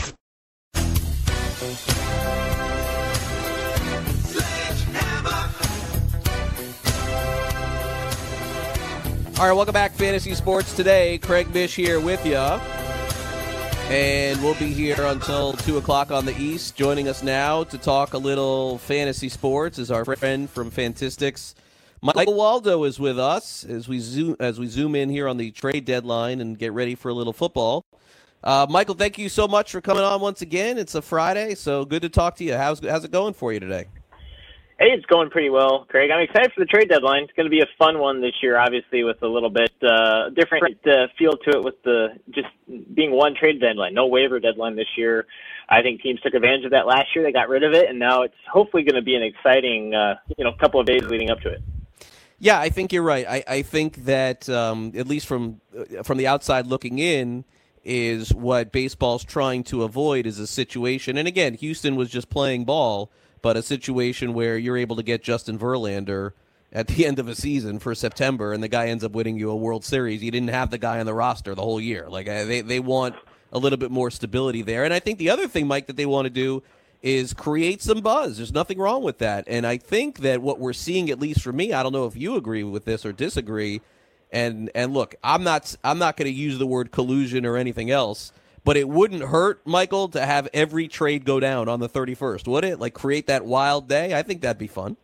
All right, welcome back, Fantasy Sports Today. Craig Mish here with you. And we'll be here until two o'clock on the East. Joining us now to talk a little fantasy sports is our friend from Fantistics. Michael Waldo is with us as we zoom as we zoom in here on the trade deadline and get ready for a little football. Uh, Michael, thank you so much for coming on once again. It's a Friday, so good to talk to you. How's how's it going for you today? Hey, it's going pretty well, Craig. I'm excited for the trade deadline. It's going to be a fun one this year, obviously, with a little bit uh, different uh, feel to it with the just being one trade deadline, no waiver deadline this year. I think teams took advantage of that last year. They got rid of it, and now it's hopefully going to be an exciting uh, you know, couple of days leading up to it. Yeah, I think you're right. I, I think that, um, at least from from the outside looking in, is what baseball's trying to avoid is a situation. And again, Houston was just playing ball, but a situation where you're able to get Justin Verlander at the end of a season for September, and the guy ends up winning you a World Series. You didn't have the guy on the roster the whole year. Like they they want a little bit more stability there. And I think the other thing, Mike, that they want to do is create some buzz. There's nothing wrong with that. And I think that what we're seeing, at least for me, I don't know if you agree with this or disagree. And and look, I'm not I'm not going to use the word collusion or anything else. But it wouldn't hurt, Michael, to have every trade go down on the thirty-first, would it? Like, create that wild day? I think that'd be fun.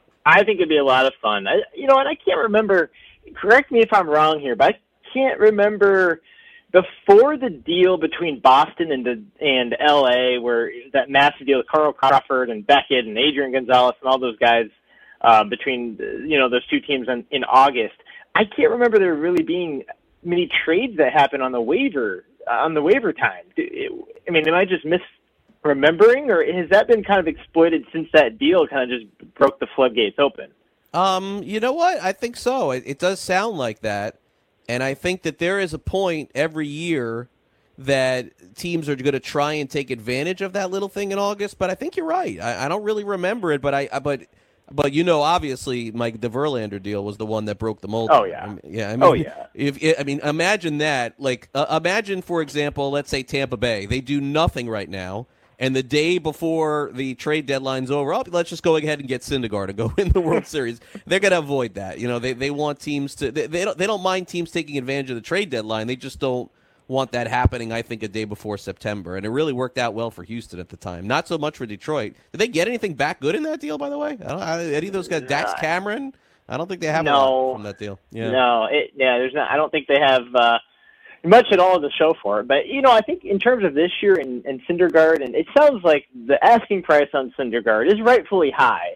I think it'd be a lot of fun. I, you know, and I can't remember, correct me if I'm wrong here, but I can't remember before the deal between Boston and the, and L A, where that massive deal with Carl Crawford and Beckett and Adrian Gonzalez and all those guys uh, between, you know, those two teams in, in August. I can't remember there really being many trades that happened on the waiver on the waiver time. I mean, am I just misremembering, or has that been kind of exploited since that deal kind of just broke the floodgates open? Um, you know what? I think so. It, it does sound like that, and I think that there is a point every year that teams are going to try and take advantage of that little thing in August. But I think you're right. I, I don't really remember it, but I, I but. But, you know, obviously, Mike, the Verlander deal was the one that broke the mold. Oh, yeah. I mean, yeah. I mean, oh, yeah. If, I mean, imagine that. Like, uh, imagine, for example, let's say Tampa Bay. They do nothing right now, and the day before the trade deadline's over, oh, let's just go ahead and get Syndergaard and go win the World Series. They're going to avoid that. You know, they, they want teams to they, – they don't, they don't mind teams taking advantage of the trade deadline. They just don't want that happening, I think, a day before September. And it really worked out well for Houston at the time. Not so much for Detroit. Did they get anything back good in that deal, by the way? I don't, I, any of those guys, Dax Cameron? I don't think they have no, a lot from that deal. Yeah. No, it, yeah, there's not. I don't think they have uh, much at all to show for it. But, you know, I think in terms of this year and, and Syndergaard, and it sounds like the asking price on Syndergaard is rightfully high.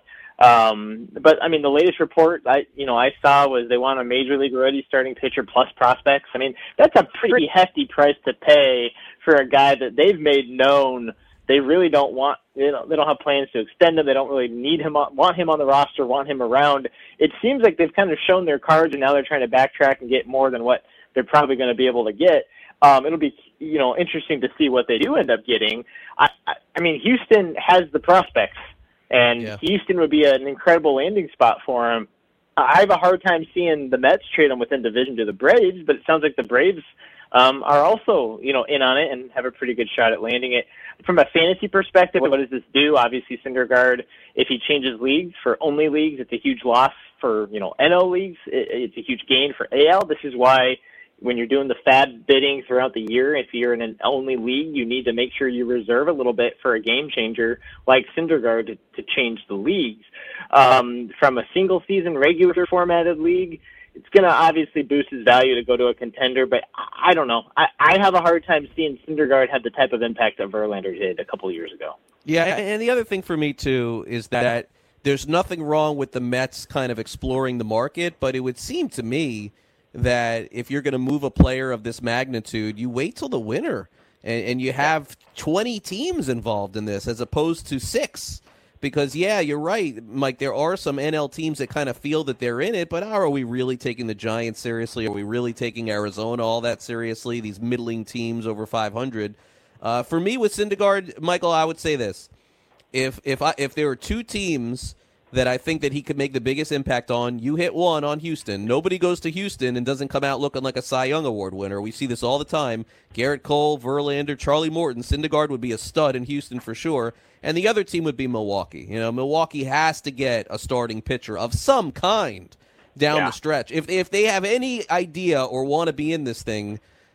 Um, but I mean, the latest report I, you know, I saw was they want a major league ready starting pitcher plus prospects. I mean, that's a pretty hefty price to pay for a guy that they've made known they really don't want. You know, they don't have plans to extend him. They don't really need him, on, want him on the roster, want him around. It seems like they've kind of shown their cards, and now they're trying to backtrack and get more than what they're probably going to be able to get. Um, it'll be, you know, interesting to see what they do end up getting. I, I, I mean, Houston has the prospects. And yeah. Houston would be an incredible landing spot for him. I have a hard time seeing the Mets trade him within division to the Braves, but it sounds like the Braves um, are also, you know, in on it and have a pretty good shot at landing it. From a fantasy perspective, what does this do? Obviously, Syndergaard, if he changes leagues for only leagues, it's a huge loss for, you know, N L leagues. It's a huge gain for A L. This is why when you're doing the fab bidding throughout the year, if you're in an only league, you need to make sure you reserve a little bit for a game changer like Syndergaard to, to change the leagues. Um, from a single season regular formatted league, it's going to obviously boost his value to go to a contender, but I don't know. I, I have a hard time seeing Syndergaard have the type of impact that Verlander did a couple of years ago. Yeah, and the other thing for me, too, is that there's nothing wrong with the Mets kind of exploring the market, but it would seem to me that if you're going to move a player of this magnitude, you wait till the winter, and, and you have twenty teams involved in this as opposed to six. Because, yeah, you're right, Mike, there are some N L teams that kind of feel that they're in it, but are we really taking the Giants seriously? Are we really taking Arizona all that seriously, these middling teams over five hundred? Uh, for me, with Syndergaard, Michael, I would say this. If if I, if there were two teams that I think that he could make the biggest impact on, you hit one on Houston. Nobody goes to Houston and doesn't come out looking like a Cy Young Award winner. We see this all the time. Garrett Cole, Verlander, Charlie Morton, Syndergaard would be a stud in Houston for sure. And the other team would be Milwaukee. You know, Milwaukee has to get a starting pitcher of some kind down yeah. the stretch. If if they have any idea or want to be in this thing,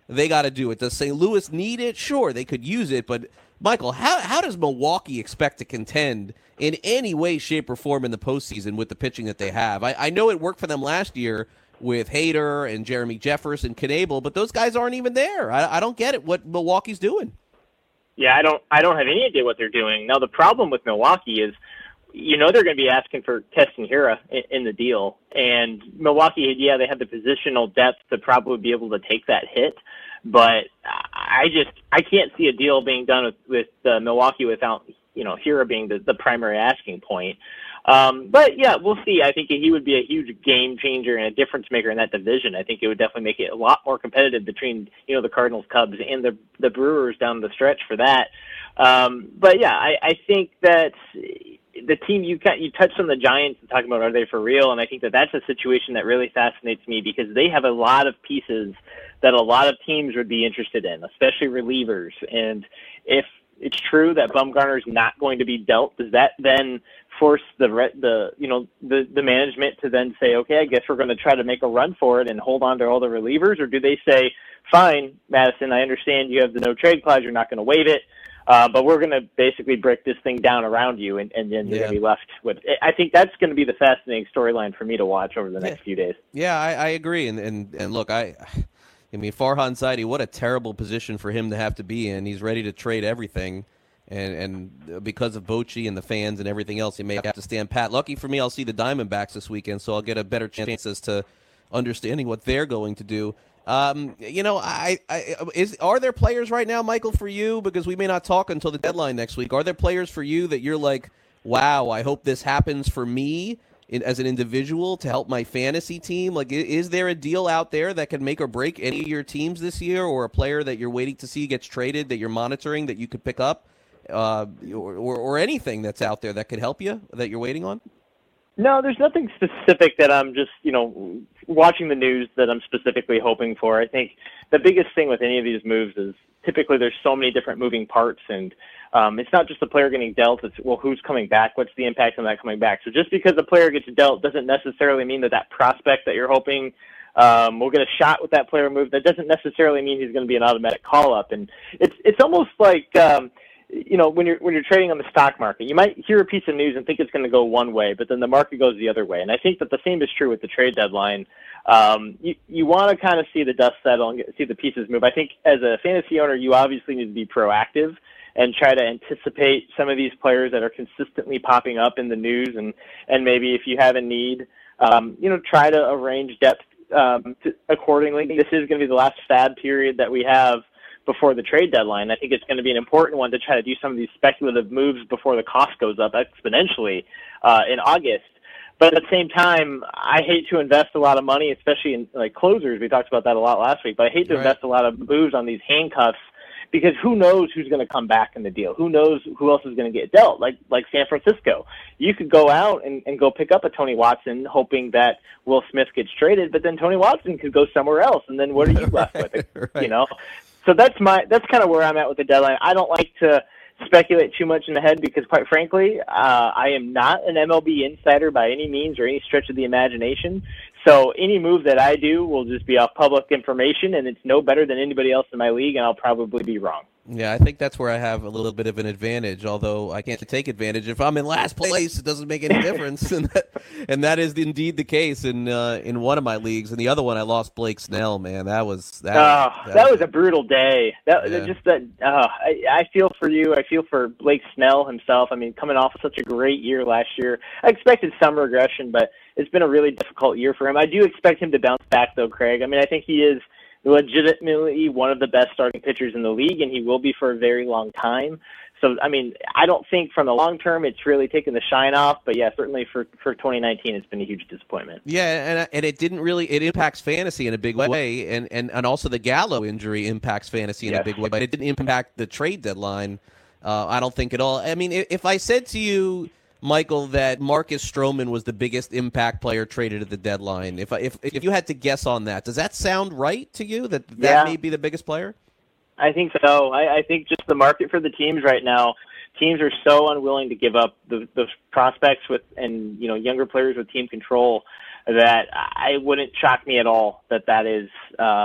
they got to do it. Does Saint Louis need it? Sure, they could use it, but Michael, how how does Milwaukee expect to contend in any way, shape, or form in the postseason with the pitching that they have? I, I know it worked for them last year with Hader and Jeremy Jeffers and Knebel, but those guys aren't even there. I, I don't get it. What Milwaukee's doing? Yeah, I don't. I don't have any idea what they're doing. Now, the problem with Milwaukee is, you know, they're going to be asking for Keston Hiura in, in the deal, and Milwaukee, yeah, they have the positional depth to probably be able to take that hit. But I just I can't see a deal being done with, with uh, Milwaukee without, you know, Hiura being the, the primary asking point. Um, but, yeah, we'll see. I think he would be a huge game changer and a difference maker in that division. I think it would definitely make it a lot more competitive between, you know, the Cardinals, Cubs, and the the Brewers down the stretch for that. Um, but, yeah, I, I think that the team, you you touched on the Giants and talking about are they for real, and I think that that's a situation that really fascinates me because they have a lot of pieces that a lot of teams would be interested in, especially relievers. And if it's true that Bumgarner's not going to be dealt, does that then force the the you know the the management to then say, okay, I guess we're going to try to make a run for it and hold on to all the relievers, or do they say, fine, Madison, I understand you have the no trade clause, you're not going to waive it, uh, but we're going to basically break this thing down around you, and, and then you're yeah. going to be left with. I think that's going to be the fascinating storyline for me to watch over the next yeah. few days. Yeah, I, I agree, and, and and look, I. I mean, Farhan Zaidi, what a terrible position for him to have to be in. He's ready to trade everything, and and because of Bochy and the fans and everything else, he may have to stand pat. Lucky for me, I'll see the Diamondbacks this weekend, so I'll get a better chance as to understanding what they're going to do. Um, you know, I, I is are there players right now, Michael, for you, because we may not talk until the deadline next week, are there players for you that you're like, wow, I hope this happens for me In, as an individual to help my fantasy team? Like, is there a deal out there that can make or break any of your teams this year, or a player that you're waiting to see gets traded that you're monitoring that you could pick up, uh, or, or, or anything that's out there that could help you that you're waiting on? No, there's nothing specific that I'm just, you know, watching the news that I'm specifically hoping for. I think the biggest thing with any of these moves is typically there's so many different moving parts, and Um, it's not just the player getting dealt. It's, well, who's coming back? What's the impact on that coming back? So just because the player gets dealt doesn't necessarily mean that that prospect that you're hoping um, will get a shot with that player move. That doesn't necessarily mean he's going to be an automatic call-up. And it's it's almost like, um, you know, when you're when you're trading on the stock market, you might hear a piece of news and think it's going to go one way, but then the market goes the other way. And I think that the same is true with the trade deadline. Um, you you want to kind of see the dust settle and get, see the pieces move. I think as a fantasy owner, you obviously need to be proactive and try to anticipate some of these players that are consistently popping up in the news, and, and maybe if you have a need, um, you know, try to arrange depth um, to, accordingly. This is going to be the last fab period that we have before the trade deadline. I think it's going to be an important one to try to do some of these speculative moves before the cost goes up exponentially uh, in August. But at the same time, I hate to invest a lot of money, especially in like closers. We talked about that a lot last week, but I hate to right. invest a lot of moves on these handcuffs, because who knows who's going to come back in the deal? Who knows who else is going to get dealt? Like like San Francisco. You could go out and, and go pick up a Tony Watson hoping that Will Smith gets traded, but then Tony Watson could go somewhere else, and then what are you left with? right. You know? So that's my that's kind of where I'm at with the deadline. I don't like to speculate too much in the head because, quite frankly, uh, I am not an M L B insider by any means or any stretch of the imagination. So any move that I do will just be off public information, and it's no better than anybody else in my league, and I'll probably be wrong. Yeah, I think that's where I have a little bit of an advantage, although I can't take advantage. If I'm in last place, it doesn't make any difference, and, that, and that is indeed the case in uh, in one of my leagues. And the other one, I lost Blake Snell, man. That was that, oh, was, that, that was a brutal day. That yeah. just that. Uh, I, I feel for you. I feel for Blake Snell himself. I mean, coming off of such a great year last year, I expected some regression, but it's been a really difficult year for him. I do expect him to bounce back, though, Craig. I mean, I think he is legitimately one of the best starting pitchers in the league, and he will be for a very long time. So, I mean, I don't think from the long term it's really taken the shine off, but yeah, certainly for, for twenty nineteen it's been a huge disappointment. Yeah, and and it didn't really it impacts fantasy in a big way, and and, and also the Gallo injury impacts fantasy in yes. a big way, but it didn't impact the trade deadline. Uh, I don't think at all. I mean, if I said to you, Michael, that Marcus Stroman was the biggest impact player traded at the deadline, if if if you had to guess on that, does that sound right to you, that that yeah. may be the biggest player? I think so. I, I think just the market for the teams right now, teams are so unwilling to give up the, the prospects with and you know younger players with team control that I wouldn't shock me at all that that is um,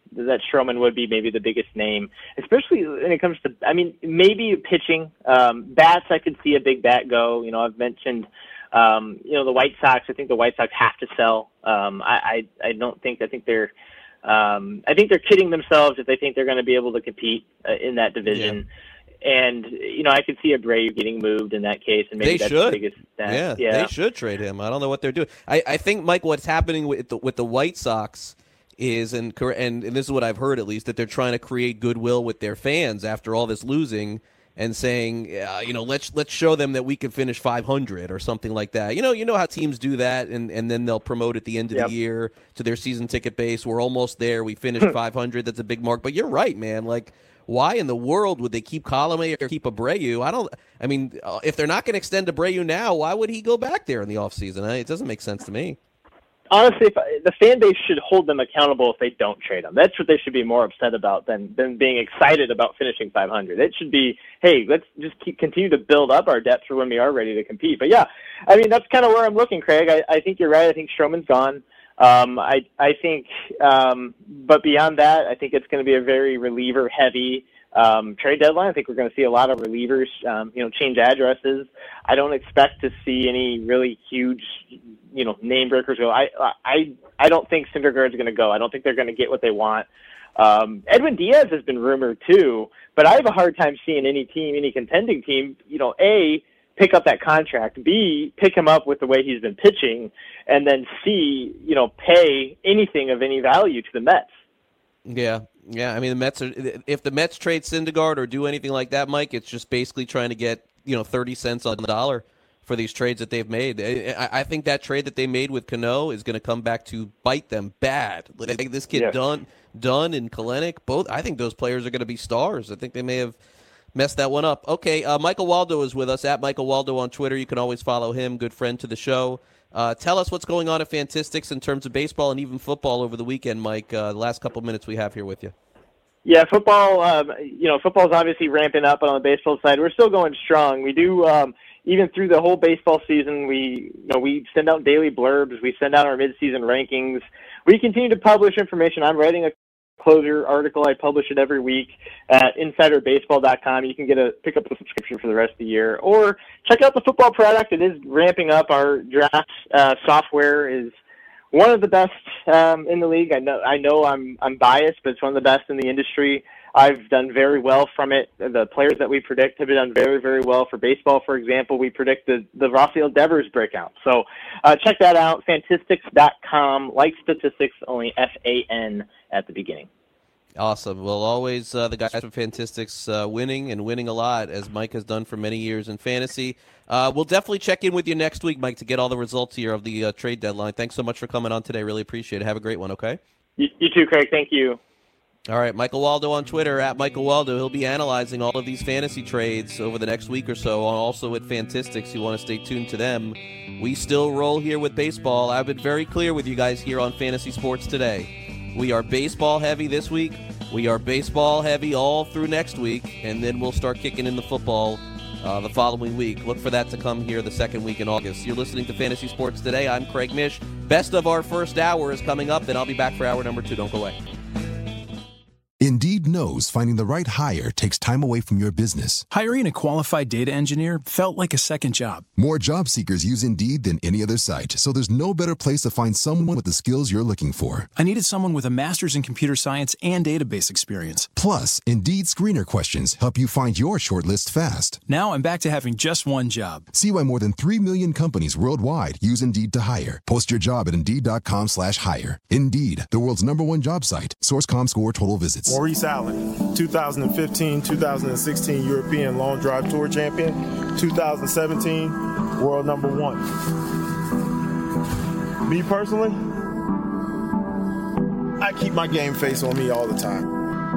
that Stroman would be maybe the biggest name, especially when it comes to, I mean, maybe pitching. Um, bats, I could see a big bat go. You know, I've mentioned, um, you know, the White Sox. I think the White Sox have to sell. Um, I, I, I don't think, I think they're, um, I think they're kidding themselves if they think they're going to be able to compete uh, in that division. Yeah. And, you know, I could see Abreu getting moved in that case. And maybe they that's should. the biggest stat. Yeah, yeah, they should trade him. I don't know what they're doing. I, I think, Mike, what's happening with the, with the White Sox is, and, and and this is what I've heard at least, that they're trying to create goodwill with their fans after all this losing and saying, uh, you know, let's let's show them that we can finish five hundred or something like that. You know, you know how teams do that, and, and then they'll promote at the end of yep. the year to their season ticket base. We're almost there. We finished five hundred. That's a big mark. But you're right, man. Like, why in the world would they keep Colomé or keep Abreu? I don't. I mean, if they're not going to extend Abreu now, why would he go back there in the offseason? It doesn't make sense to me. Honestly, if, the fan base should hold them accountable if they don't trade them. That's what they should be more upset about than than being excited about finishing five hundred. It should be, hey, let's just keep, continue to build up our depth for when we are ready to compete. But yeah, I mean, that's kind of where I'm looking, Craig. I, I think you're right. I think Stroman's gone. Um, I I think, um, but beyond that, I think it's going to be a very reliever-heavy um, trade deadline. I think we're going to see a lot of relievers, um, you know, change addresses. I don't expect to see any really huge, you know, name breakers go. I I I don't think Syndergaard's going to go. I don't think they're going to get what they want. Um, Edwin Diaz has been rumored too, but I have a hard time seeing any team, any contending team, you know, A, pick up that contract, B, pick him up with the way he's been pitching, and then C, you know, pay anything of any value to the Mets. Yeah, yeah. I mean, the Mets are, if the Mets trade Syndergaard or do anything like that, Mike, it's just basically trying to get, you know, thirty cents on the dollar for these trades that they've made. I, I think that trade that they made with Cano is going to come back to bite them bad. Like this kid, yeah. Dunn, Dunn and Kelenic, both, I think those players are going to be stars. I think they may have messed that one up. Okay, uh, Michael Waldo is with us, at Michael Waldo on Twitter. You can always follow him, good friend to the show. Uh, tell us what's going on at Fantistics in terms of baseball and even football over the weekend, Mike, uh, the last couple minutes we have here with you. Yeah, football, um, you know, football's obviously ramping up, but on the baseball side, we're still going strong. We do, um, even through the whole baseball season, we, you know, we send out daily blurbs, we send out our midseason rankings. We continue to publish information. I'm writing a closer article. I publish it every week at insider baseball dot com. You can get a pick up a subscription for the rest of the year, or check out the football product. It is ramping up. Our draft uh, software is one of the best um, in the league. I know I know I'm I'm biased, but it's one of the best in the industry. I've done very well from it. The players that we predict have done very, very well. For baseball, for example, we predict the, the Rafael Devers breakout. So uh, check that out, fantistics dot com, like statistics, only F A N at the beginning. Awesome. Well, always uh, the guys from Fantistics uh, winning and winning a lot, as Mike has done for many years in fantasy. Uh, we'll definitely check in with you next week, Mike, to get all the results here of the uh, trade deadline. Thanks so much for coming on today. Really appreciate it. Have a great one, okay? You, you too, Craig. Thank you. All right, Michael Waldo on Twitter, at Michael Waldo. He'll be analyzing all of these fantasy trades over the next week or so, also at Fantistics. You want to stay tuned to them. We still roll here with baseball. I've been very clear with you guys here on Fantasy Sports Today. We are baseball heavy this week. We are baseball heavy all through next week, and then we'll start kicking in the football uh, the following week. Look for that to come here the second week in August. You're listening to Fantasy Sports Today. I'm Craig Mish. Best of our first hour is coming up, then I'll be back for hour number two. Don't go away. Indeed knows finding the right hire takes time away from your business. Hiring a qualified data engineer felt like a second job. More job seekers use Indeed than any other site, so there's no better place to find someone with the skills you're looking for. I needed someone with a master's in computer science and database experience. Plus, Indeed screener questions help you find your shortlist fast. Now I'm back to having just one job. See why more than three million companies worldwide use Indeed to hire. Post your job at Indeed.com slash hire. Indeed, the world's number one job site. SourceCom score total visits. Maurice Allen, two thousand fifteen two thousand sixteen European Long Drive Tour champion, two thousand seventeen world number one. Me personally, I keep my game face on me all the time.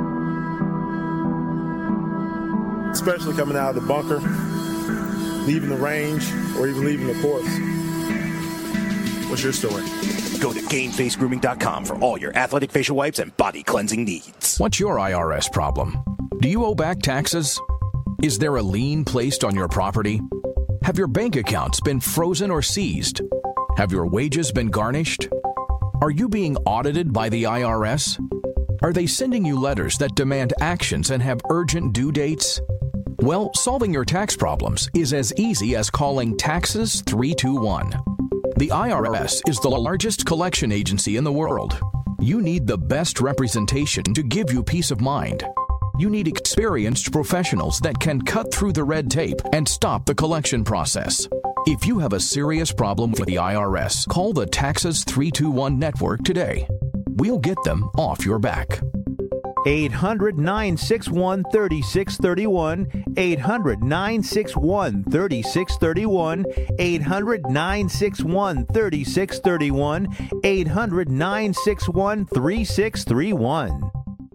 Especially coming out of the bunker, leaving the range, or even leaving the course. What's your story? Go to game face grooming dot com for all your athletic facial wipes and body cleansing needs. What's your I R S problem? Do you owe back taxes? Is there a lien placed on your property? Have your bank accounts been frozen or seized? Have your wages been garnished? Are you being audited by the I R S? Are they sending you letters that demand actions and have urgent due dates? Well, solving your tax problems is as easy as calling Taxes three two one. The I R S is the largest collection agency in the world. You need the best representation to give you peace of mind. You need experienced professionals that can cut through the red tape and stop the collection process. If you have a serious problem with the I R S, call the Taxes three two one network today. We'll get them off your back. eight hundred, nine six one, three six three one. eight hundred, nine six one, three six three one. eight hundred, nine six one, three six three one. eight hundred, nine six one, three six three one.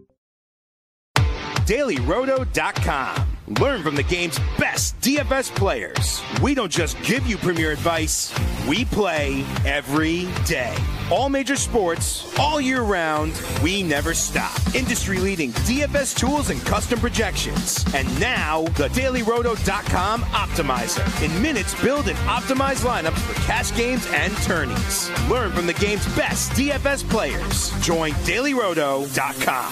Daily Roto dot com. Learn from the game's best D F S players. We don't just give you premier advice, we play every day. All major sports, all year round, we never stop. Industry-leading D F S tools and custom projections. And now, the Daily Roto dot com Optimizer. In minutes, build and optimize lineups for cash games and tourneys. Learn from the game's best D F S players. Join Daily Roto dot com.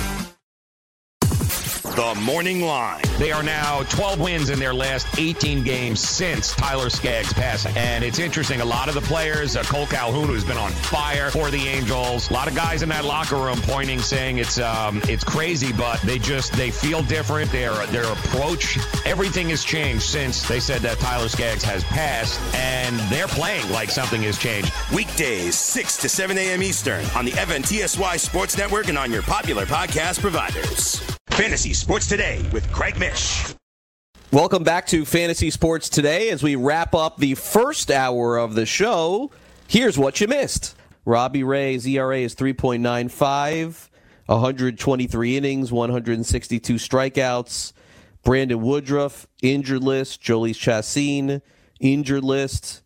The Morning Line. They are now twelve wins in their last eighteen games since Tyler Skaggs passing. And it's interesting, a lot of the players, uh, Cole Calhoun, who's been on fire for the Angels, a lot of guys in that locker room pointing, saying it's um, it's crazy, but they just, they feel different. Their, their approach, everything has changed since they said that Tyler Skaggs has passed, and they're playing like something has changed. Weekdays, six to seven a.m. Eastern on the F N T S Y Sports Network and on your popular podcast providers. Fantasy Sports Today with Craig Mish. Welcome back to Fantasy Sports Today. As we wrap up the first hour of the show, here's what you missed. Robbie Ray's E R A is three point nine five, one hundred twenty-three innings, one hundred sixty-two strikeouts. Brandon Woodruff, injured list. Jhoulys Chacin, injured list.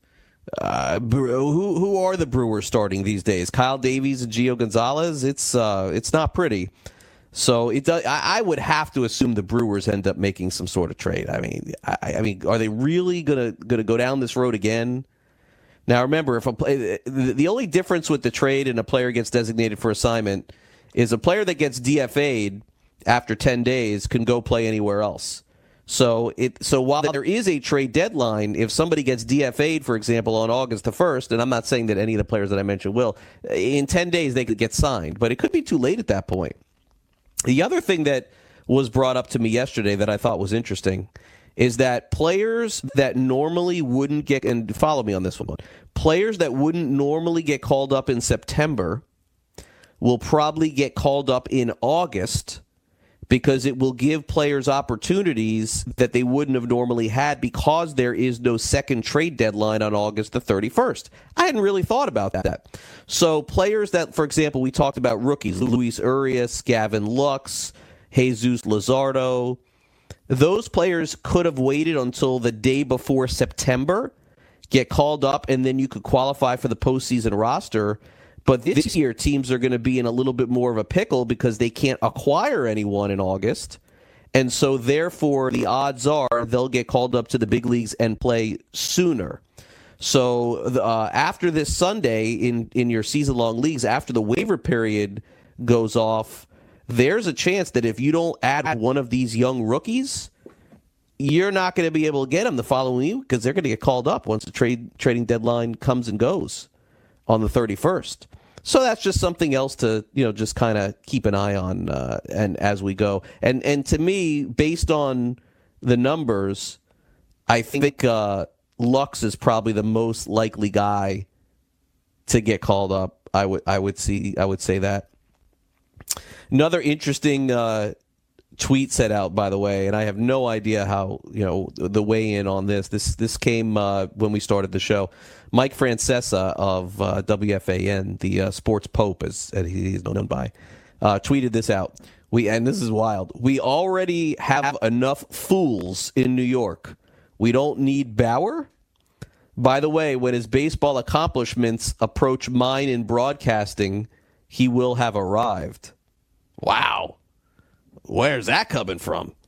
Uh, who who are the Brewers starting these days? Kyle Davies and Gio Gonzalez? It's, uh, it's not pretty. So it does, I would have to assume the Brewers end up making some sort of trade. I mean, I, I mean, are they really gonna gonna go down this road again? Now, remember, if a play, the only difference with the trade and a player gets designated for assignment is a player that gets D F A'd after ten days can go play anywhere else. So it so while there is a trade deadline, if somebody gets D F A'd, for example, on August the first, and I'm not saying that any of the players that I mentioned will, in ten days they could get signed, but it could be too late at that point. The other thing that was brought up to me yesterday that I thought was interesting is that players that normally wouldn't get, and follow me on this one, players that wouldn't normally get called up in September will probably get called up in August because it will give players opportunities that they wouldn't have normally had because there is no second trade deadline on August the thirty-first. I hadn't really thought about that. So players that, for example, we talked about rookies, Luis Urias, Gavin Lux, Jesus Luzardo, those players could have waited until the day before September, get called up, and then you could qualify for the postseason roster. But this year, teams are going to be in a little bit more of a pickle because they can't acquire anyone in August. And so, therefore, the odds are they'll get called up to the big leagues and play sooner. So, uh, after this Sunday in, in your season-long leagues, after the waiver period goes off, there's a chance that if you don't add one of these young rookies, you're not going to be able to get them the following week because they're going to get called up once the trade trading deadline comes and goes on the thirty-first. So that's just something else to, you know, just kind of keep an eye on uh, and as we go. And and to me, based on the numbers, I think uh, Lux is probably the most likely guy to get called up. I would I would see I would say that. Another interesting uh, tweet set out, by the way, and I have no idea how, you know, the weigh in on this. This this came uh, when we started the show. Mike Francesa of uh, W F A N, the uh, sports pope, as, as he's known by, uh, tweeted this out. We and this is wild. We already have enough fools in New York. We don't need Bauer. By the way, when his baseball accomplishments approach mine in broadcasting, he will have arrived. Wow. Where's that coming from?